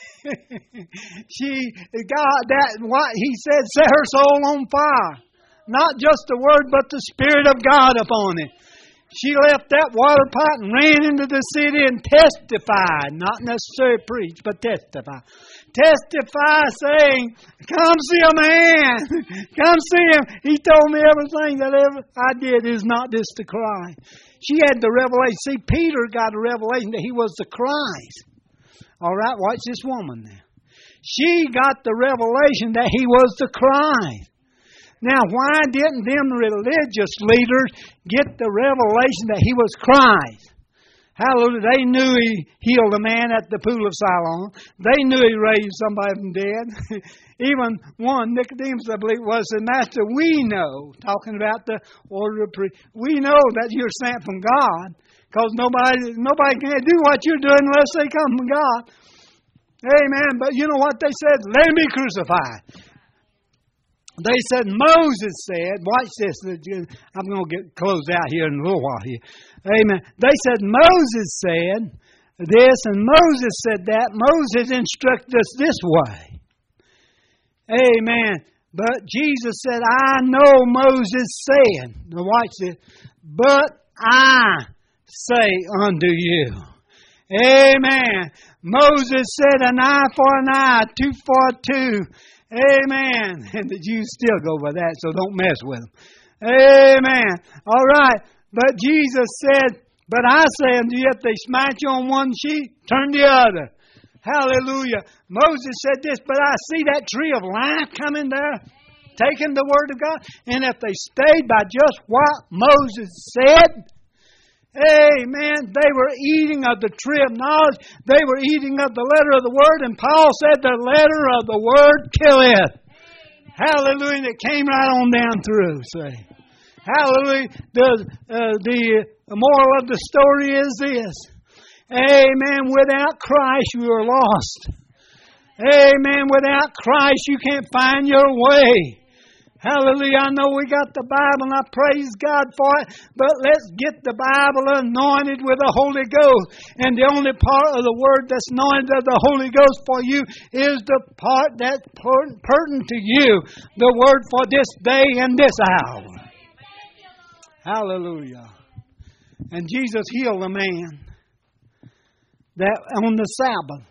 She got that, what He said, set her soul on fire. Not just the Word, but the Spirit of God upon it. She left that water pot and ran into the city and testified. Not necessarily preach, but testify. Testify saying, "Come see a man. Come see him. He told me everything that ever I did. Is not this the Christ?" She had the revelation. See, Peter got a revelation that he was the Christ. All right, watch this woman now. She got the revelation that He was the Christ. Now, why didn't them religious leaders get the revelation that He was Christ? Hallelujah. They knew He healed a man at the pool of Siloam. They knew He raised somebody from dead. Even one, Nicodemus, I believe, was the Master. We know, talking about the order of priest, we know that you're sent from God. Because nobody, nobody can do what you're doing unless they come from God. Amen. But you know what they said? "Let Him be crucified." They said, Moses said, watch this. I'm going to get closed out here in a little while here. Amen. They said, Moses said this and Moses said that. Moses instructed us this way. Amen. But Jesus said, "I know Moses said." Now watch this. "But I say unto you." Amen. Moses said, "An eye for an eye, tooth for a tooth." Amen. And the Jews still go by that, so don't mess with them. Amen. All right. But Jesus said, "But I say unto you, if they smite you on one cheek, turn the other." Hallelujah. Moses said this, "But I see that tree of life coming there, taking the Word of God. And if they stayed by just what Moses said," amen, "they were eating of the tree of knowledge. They were eating of the letter of the Word." And Paul said, "The letter of the Word killeth." Hallelujah. And it came right on down through. Say, hallelujah. The, uh, the moral of the story is this. Amen. Without Christ, you are lost. Amen. Without Christ, you can't find your way. Hallelujah. I know we got the Bible and I praise God for it, but let's get the Bible anointed with the Holy Ghost. And the only part of the Word that's anointed of the Holy Ghost for you is the part that's pertinent to you. The Word for this day and this hour. Hallelujah. And Jesus healed a man that on the Sabbath.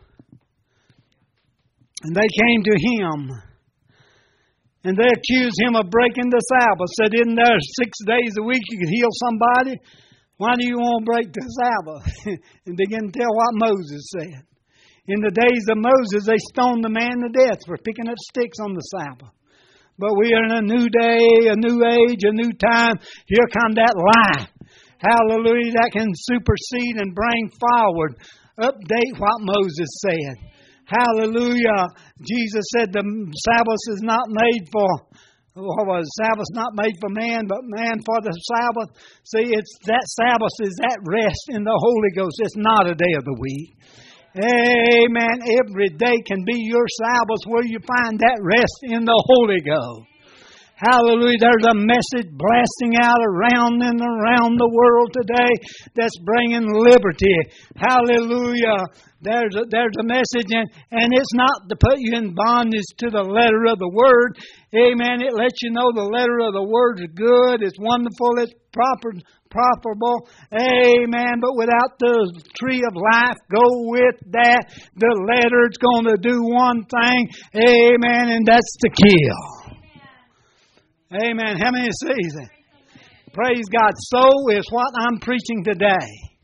And they came to Him. And they accused Him of breaking the Sabbath. Said, "Isn't there six days a week you could heal somebody? Why do you want to break the Sabbath?" And begin to tell what Moses said. In the days of Moses, they stoned the man to death for picking up sticks on the Sabbath. But we are in a new day, a new age, a new time. Here come that life. Hallelujah. That can supersede and bring forward, update what Moses said. Hallelujah. Jesus said the Sabbath is not made for, what was it? Sabbath not made for man, but man for the Sabbath. See, it's that Sabbath is that rest in the Holy Ghost. It's not a day of the week. Amen. Every day can be your Sabbath where you find that rest in the Holy Ghost. Hallelujah. There's a message blasting out around and around the world today that's bringing liberty. Hallelujah. There's a, there's a message, and, and it's not to put you in bondage to the letter of the Word. Amen. It lets you know the letter of the Word is good, it's wonderful, it's proper, profitable. Amen. But without the tree of life, go with that. The letter's going to do one thing. Amen. And that's to kill. Amen. How many sees it? Praise God. So is what I'm preaching today.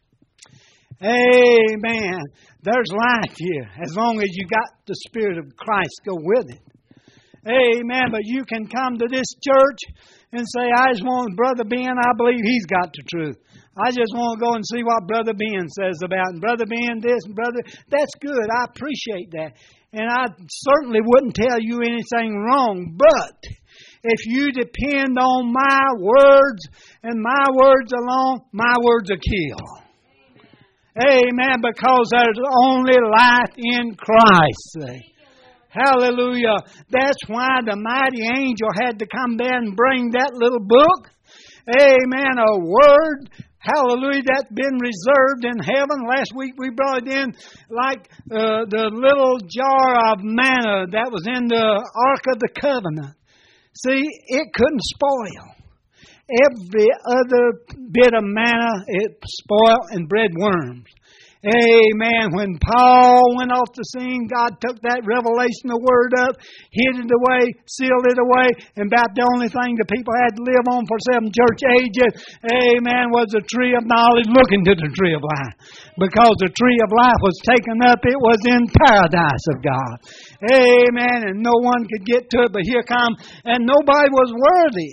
Amen. There's life here as long as you got the Spirit of Christ go with it. Amen. But you can come to this church and say, I just want Brother Ben, I believe he's got the truth. I just want to go and see what Brother Ben says about it. Brother Ben this and Brother... That's good. I appreciate that. And I certainly wouldn't tell you anything wrong. But if you depend on my words and my words alone, my words are kill. Amen. Because there's only life in Christ. See? Hallelujah. That's why the mighty angel had to come down and bring that little book. Amen. A word. Hallelujah. That's been reserved in heaven. Last week we brought it in like uh, the little jar of manna that was in the Ark of the Covenant. See, it couldn't spoil. Every other bit of manna, it spoiled and bred worms. Amen. When Paul went off the scene, God took that revelation of Word up, hid it away, sealed it away, and about the only thing the people had to live on for seven church ages, amen, was the tree of knowledge looking to the tree of life. Because the tree of life was taken up, it was in paradise of God. Amen. And no one could get to it, but here come, and nobody was worthy.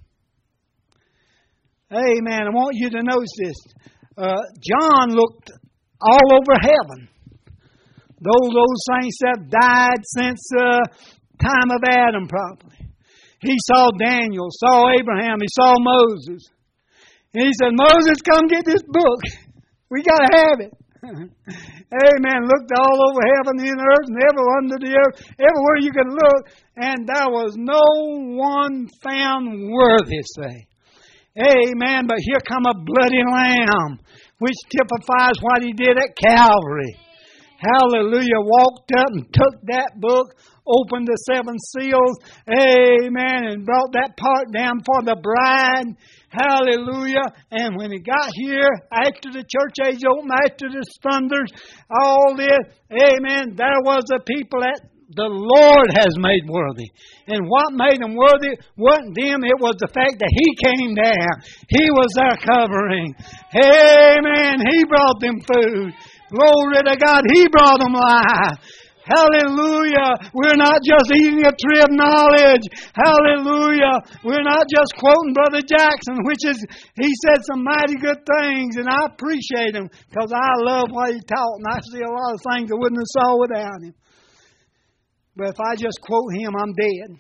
Amen. I want you to notice this. Uh, John looked all over heaven. Those those saints have died since the uh, time of Adam, probably. He saw Daniel, saw Abraham, he saw Moses. And he said, Moses, come get this book. We got to have it. Amen. Looked all over heaven and earth and everywhere under the earth, everywhere you could look, and there was no one found worthy, say. Amen. But here come a bloody lamb, which typifies what he did at Calvary. Hallelujah. Walked up and took that book, opened the seven seals. Amen. And brought that part down for the bride. Hallelujah. And when he got here, after the church age opened, after the thunders, all this, amen, there was a people that the Lord has made worthy. And what made them worthy wasn't them, it was the fact that He came down. He was their covering. Amen. He brought them food. Glory to God. He brought them life. Hallelujah. We're not just eating a tree of knowledge. Hallelujah. We're not just quoting Brother Jackson, which is, he said some mighty good things, and I appreciate him because I love what he taught, and I see a lot of things I wouldn't have saw without him. But if I just quote him, I'm dead.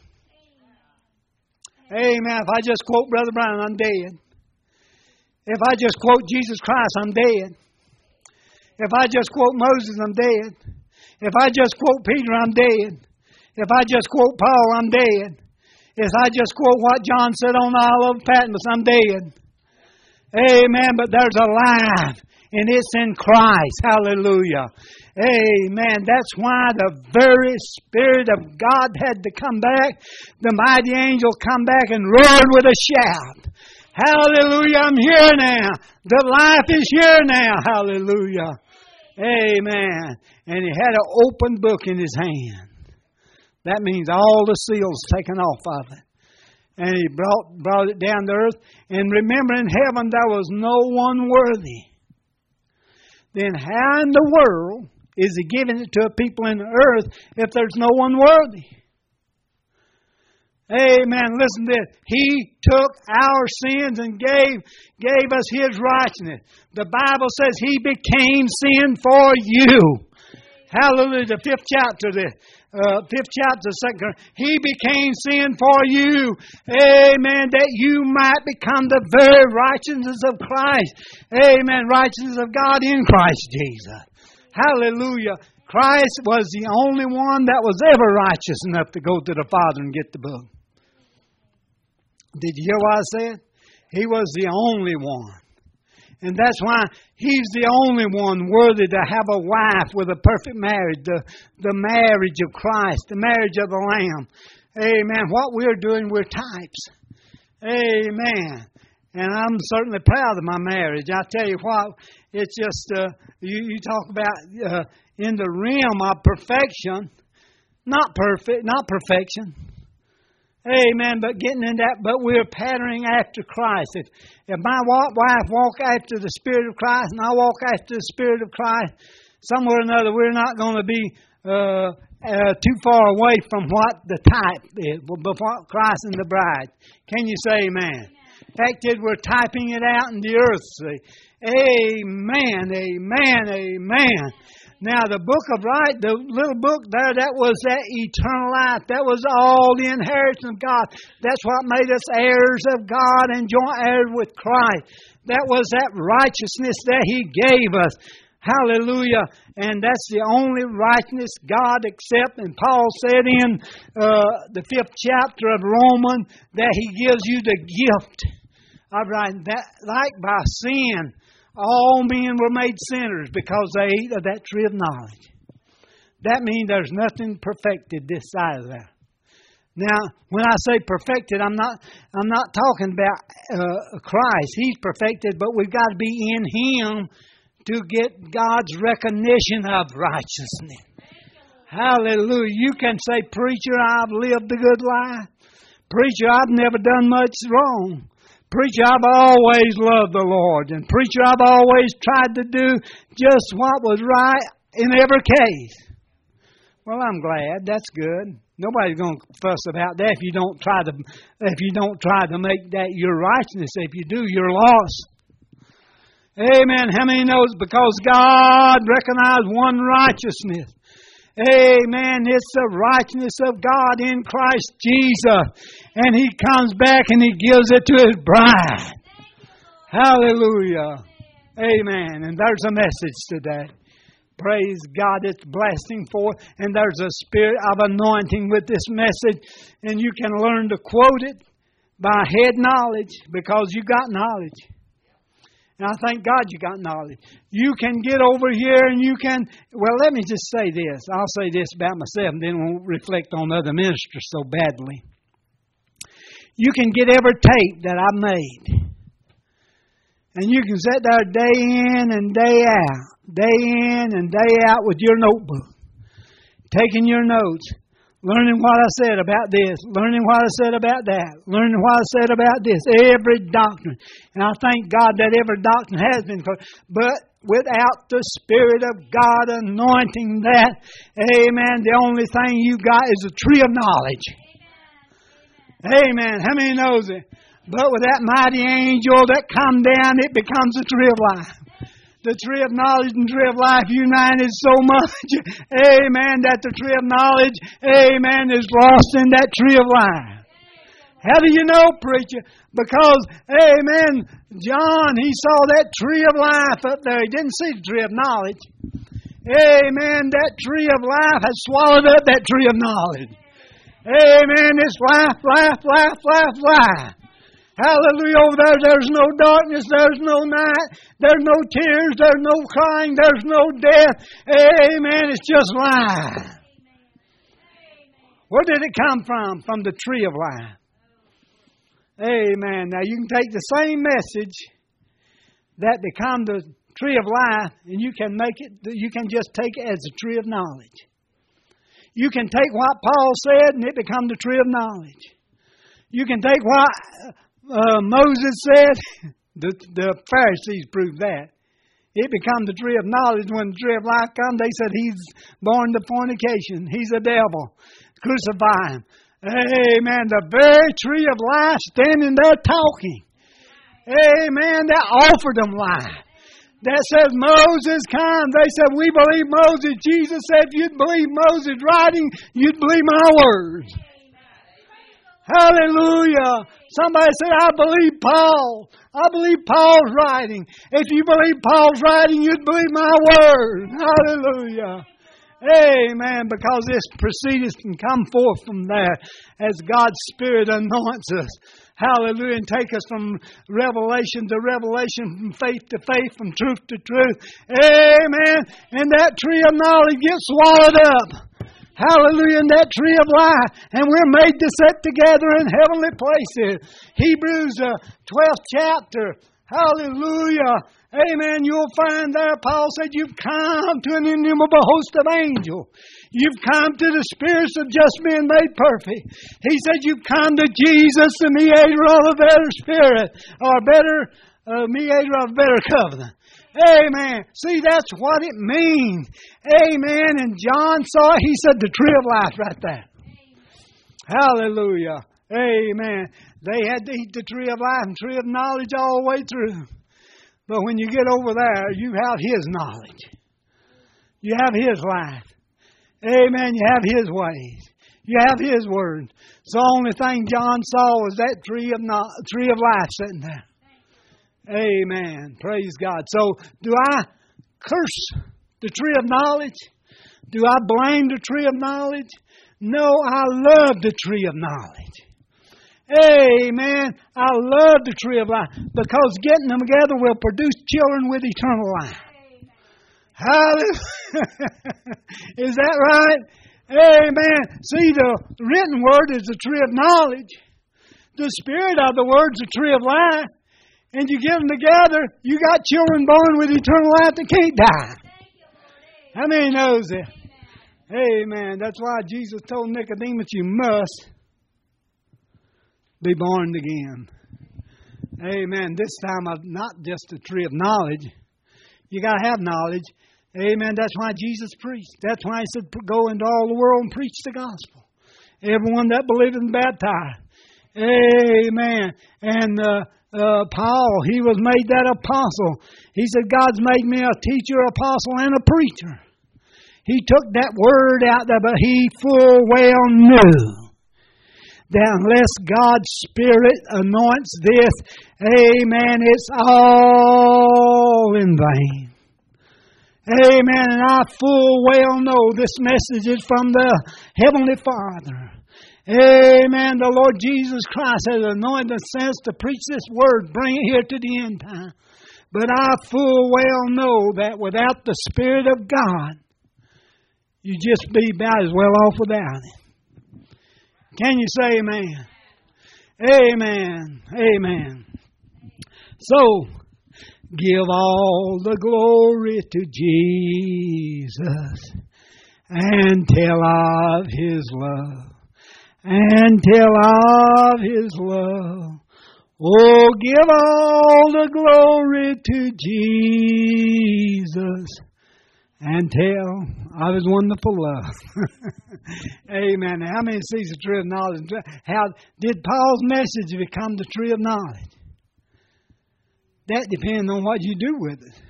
Amen. If I just quote Brother Brown, I'm dead. If I just quote Jesus Christ, I'm dead. If I just quote Moses, I'm dead. If I just quote Peter, I'm dead. If I just quote Paul, I'm dead. If I just quote what John said on the Isle of Patmos, I'm dead. Amen. But there's a life, and it's in Christ. Hallelujah. Amen. That's why the very Spirit of God had to come back. The mighty angel come back and roared with a shout. Hallelujah. I'm here now. The life is here now. Hallelujah. Amen. And he had an open book in his hand. That means all the seals taken off of it. And he brought, brought it down to earth. And remember, in heaven there was no one worthy. Then how in the world is he giving it to a people in the earth if there's no one worthy? Amen. Listen to this. He took our sins and gave, gave us His righteousness. The Bible says He became sin for you. Hallelujah. The fifth chapter, the uh, fifth chapter, second. He became sin for you. Amen. That you might become the very righteousness of Christ. Amen. Righteousness of God in Christ Jesus. Hallelujah. Christ was the only one that was ever righteous enough to go to the Father and get the book. Did you hear what I said? He was the only one. And that's why He's the only one worthy to have a wife with a perfect marriage, the, the marriage of Christ, the marriage of the Lamb. Amen. What we're doing, we're types. Amen. And I'm certainly proud of my marriage. I tell you what, it's just, uh, you, you talk about uh, in the realm of perfection, not perfect, not perfection. Amen, but getting in that, but we're patterning after Christ. If, if my wife walk after the Spirit of Christ and I walk after the Spirit of Christ, somewhere or another we're not going to be uh, uh, too far away from what the type is, before Christ and the bride. Can you say amen? In fact, we're typing it out in the earth. See? Amen, amen, amen. Now, the book of right, the little book there, that was that eternal life. That was all the inheritance of God. That's what made us heirs of God and joint heirs with Christ. That was that righteousness that He gave us. Hallelujah. And that's the only righteousness God accepts. And Paul said in uh, the fifth chapter of Romans that He gives you the gift. All right, that, like by sin, all men were made sinners because they ate of that tree of knowledge. That means there's nothing perfected this side of that. Now, when I say perfected, I'm not I'm not talking about uh, Christ. He's perfected, but we've got to be in Him to get God's recognition of righteousness. Hallelujah. You can say, preacher, I've lived a good life. Preacher, I've never done much wrong. Preacher, I've always loved the Lord. And preacher, I've always tried to do just what was right in every case. Well, I'm glad. That's good. Nobody's going to fuss about that if you don't try to if you don't try to make that your righteousness. If you do, you're lost. Amen. How many knows? Because God recognized one righteousness. Amen. It's the righteousness of God in Christ Jesus. And He comes back and He gives it to His bride. Hallelujah. Amen. And there's a message today. Praise God. It's blessing for. And there's a spirit of anointing with this message. And you can learn to quote it by head knowledge because you got knowledge. And I thank God you got knowledge. You can get over here and you can... Well, let me just say this. I'll say this about myself and then won't reflect on other ministers so badly. You can get every tape that I made. And you can sit there day in and day out. Day in and day out with your notebook. Taking your notes. Learning what I said about this. Learning what I said about that. Learning what I said about this. Every doctrine. And I thank God that every doctrine has been. But without the Spirit of God anointing that, amen, the only thing you got is a tree of knowledge. Amen. How many knows it? But with that mighty angel that come down, it becomes a tree of life. The tree of knowledge and tree of life united so much, amen, that the tree of knowledge, amen, is lost in that tree of life. How do you know, preacher? Because, amen, John, he saw that tree of life up there. He didn't see the tree of knowledge. Amen, that tree of life has swallowed up that tree of knowledge. Amen, it's life, life, life, life, life. Hallelujah. Over there, there's no darkness, there's no night, there's no tears, there's no crying, there's no death. Amen. It's just life. Where did it come from? From the tree of life. Amen. Now you can take the same message that become the tree of life and you can make it, you can just take it as a tree of knowledge. You can take what Paul said and it become the tree of knowledge. You can take what Uh, Moses said, the, the Pharisees proved that. It became the tree of knowledge. When the tree of life come, they said he's born to fornication. He's a devil. Crucify him. Amen. The very tree of life standing there talking. Amen. That offered them life. that says Moses come. They said, we believe Moses. Jesus said, if you'd believe Moses' writing, you'd believe my words. Hallelujah. Somebody say, I believe Paul. I believe Paul's writing. If you believe Paul's writing, you'd believe my word. Hallelujah. Amen. Because this proceedeth and come forth from there as God's Spirit anoints us. Hallelujah. And take us from revelation to revelation, from faith to faith, from truth to truth. Amen. And that tree of knowledge gets swallowed up. Hallelujah, in that tree of life. And we're made to sit together in heavenly places. Hebrews uh, twelfth chapter. Hallelujah. Amen. You'll find there, Paul said, you've come to an innumerable host of angels. You've come to the spirits of just being made perfect. He said, you've come to Jesus, the mediator of a better spirit, or a better, uh, mediator of a better covenant. Amen. See, that's what it means. Amen. And John saw it. He said the tree of life right there. Amen. Hallelujah. Amen. They had to eat the tree of life and tree of knowledge all the way through. But when you get over there, you have His knowledge. You have His life. Amen. You have His ways. You have His word. So the only thing John saw was that tree of no, tree of life sitting there. Amen. Praise God. So, do I curse the tree of knowledge? Do I blame the tree of knowledge? No, I love the tree of knowledge. Amen. I love the tree of life because getting them together will produce children with eternal life. Hallelujah. Is that right? Amen. See, the written word is the tree of knowledge. The spirit of the word is the tree of life. And you get them together, you got children born with eternal life that can't die. How many knows that? Amen. That's why Jesus told Nicodemus, you must be born again. Amen. This time, of not just the tree of knowledge. You got to have knowledge. Amen. That's why Jesus preached. That's why He said, go into all the world and preach the gospel. Everyone that believeth and baptized. Amen. And uh, uh, Paul, he was made that apostle. He said, God's made me a teacher, apostle, and a preacher. He took that word out there, but he full well knew that unless God's Spirit anoints this, amen, it's all in vain. Amen. And I full well know this message is from the Heavenly Father. Amen. The Lord Jesus Christ has anointed us to preach this word, bring it here to the end time. But I full well know that without the Spirit of God, you just be about as well off without it. Can you say amen? Amen. Amen. So, give all the glory to Jesus and tell of His love. And tell of His love. Oh, give all the glory to Jesus and tell of His wonderful love. Amen. How many sees the tree of knowledge? How did Paul's message become the tree of knowledge? That depends on what you do with it.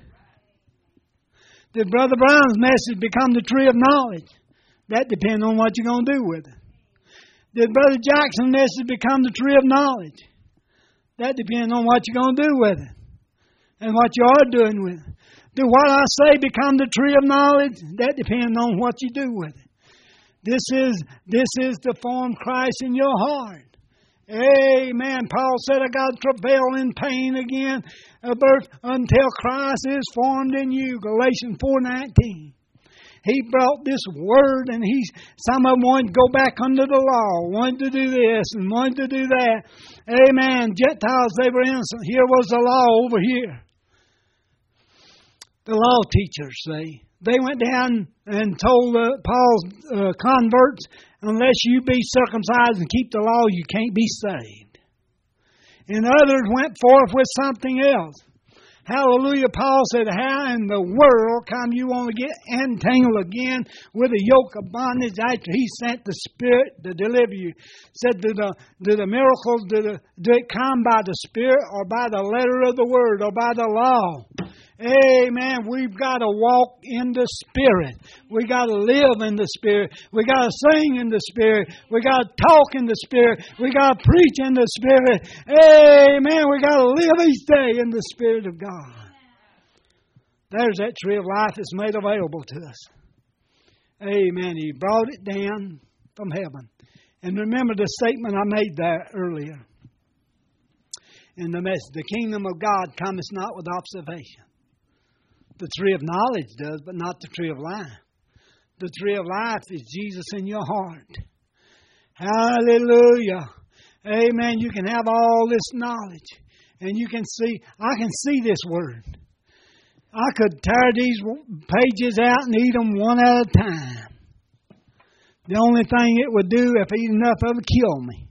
Did Brother Brown's message become the tree of knowledge? That depends on what you're going to do with it. Did Brother Jackson's message become the tree of knowledge? That depends on what you're going to do with it and what you are doing with it. Did what I say become the tree of knowledge? That depends on what you do with it. This is this is to form Christ in your heart. Amen. Paul said, I got to travail in pain again a birth until Christ is formed in you. Galatians four nineteen. He brought this word, and he some of them wanted to go back under the law, wanted to do this and wanted to do that. Amen. Gentiles, they were innocent. Here was the law over here. The law teachers, see. They went down and told uh, Paul's uh, converts, unless you be circumcised and keep the law, you can't be saved. And others went forth with something else. Hallelujah. Paul said, how in the world come you want to get entangled again with a yoke of bondage after He sent the Spirit to deliver you? Said, do the, do the miracles, do, the, do it come by the Spirit or by the letter of the Word or by the law? Amen. We've got to walk in the Spirit. We got to live in the Spirit. We got to sing in the Spirit. We got to talk in the Spirit. We got to preach in the Spirit. Amen. We got to live each day in the Spirit of God. There's that tree of life that's made available to us. Amen. He brought it down from heaven. And remember the statement I made there earlier. In the message, the kingdom of God cometh not with observation. The tree of knowledge does, but not the tree of life. The tree of life is Jesus in your heart. Hallelujah. Amen. You can have all this knowledge. And you can see, I can see this word. I could tear these pages out and eat them one at a time. The only thing it would do, if I eat enough of it, would kill me.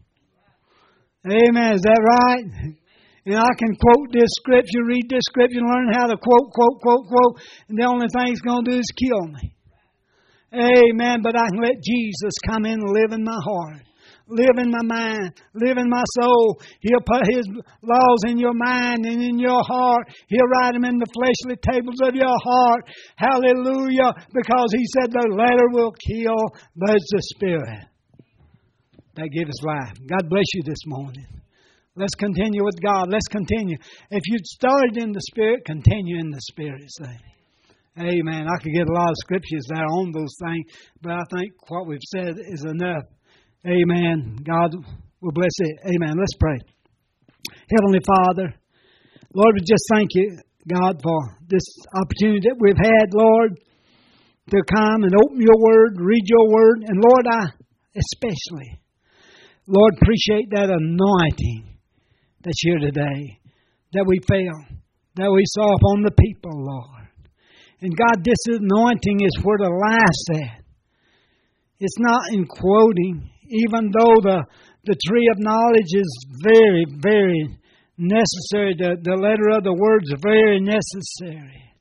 Amen. Is that right? And I can quote this scripture, read this scripture, and learn how to quote, quote, quote, quote. And the only thing it's going to do is kill me. Amen. But I can let Jesus come in and live in my heart. Live in my mind. Live in my soul. He'll put His laws in your mind and in your heart. He'll write them in the fleshly tables of your heart. Hallelujah. Because He said the letter will kill, but it's the Spirit that gives us life. God bless you this morning. Let's continue with God. Let's continue. If you'd started in the Spirit, continue in the Spirit. Say, amen. I could get a lot of scriptures there on those things, but I think what we've said is enough. Amen. God will bless it. Amen. Let's pray. Heavenly Father, Lord, we just thank you, God, for this opportunity that we've had, Lord, to come and open your word, read your word. And Lord, I especially, Lord, appreciate that anointing that's here today, that we felt, that we saw upon the people, Lord. And God, this anointing is where the life's at. It's not in quoting, even though the, the tree of knowledge is very, very necessary. The, the letter of the word is very necessary.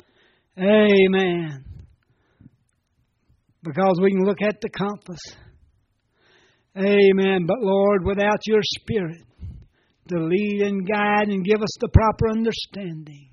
Amen. Because we can look at the compass. Amen. But Lord, without your Spirit to lead and guide and give us the proper understanding,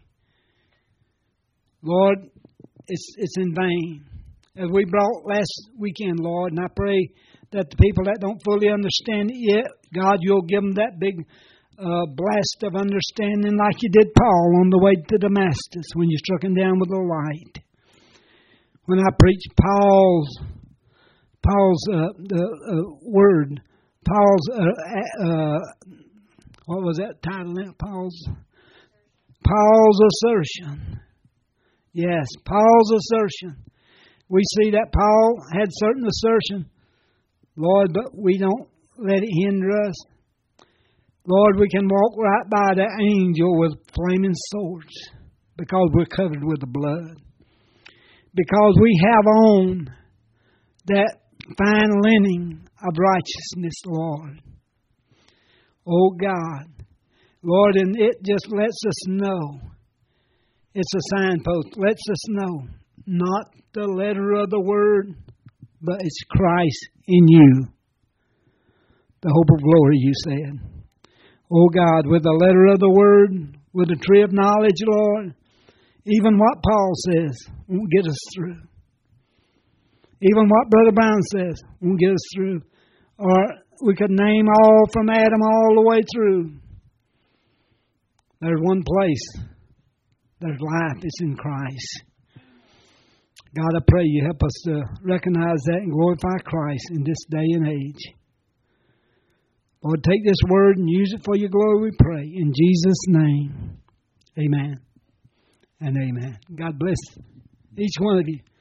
Lord, it's it's in vain. As we brought last weekend, Lord, and I pray that the people that don't fully understand it yet, God, you'll give them that big uh, blast of understanding like you did Paul on the way to Damascus when you struck him down with the light. When I preached Paul's Paul's uh, the uh, word, Paul's uh, uh, what was that title now? Paul's Paul's assertion. Yes, Paul's assertion. We see that Paul had certain assertion, Lord, but we don't let it hinder us. Lord, we can walk right by the angel with flaming swords because we're covered with the blood. Because we have on that fine linen of righteousness, Lord. Oh God, Lord, and it just lets us know. It's a signpost. Lets us know. Not the letter of the word, but it's Christ in you. The hope of glory, you said. Oh God, with the letter of the word, with the tree of knowledge, Lord, even what Paul says won't get us through. Even what Brother Brown says won't get us through. Or we could name all from Adam all the way through. There's one place. There's life. It's in Christ. God, I pray you help us to recognize that and glorify Christ in this day and age. Lord, take this word and use it for your glory, we pray. In Jesus' name, amen and amen. God bless each one of you.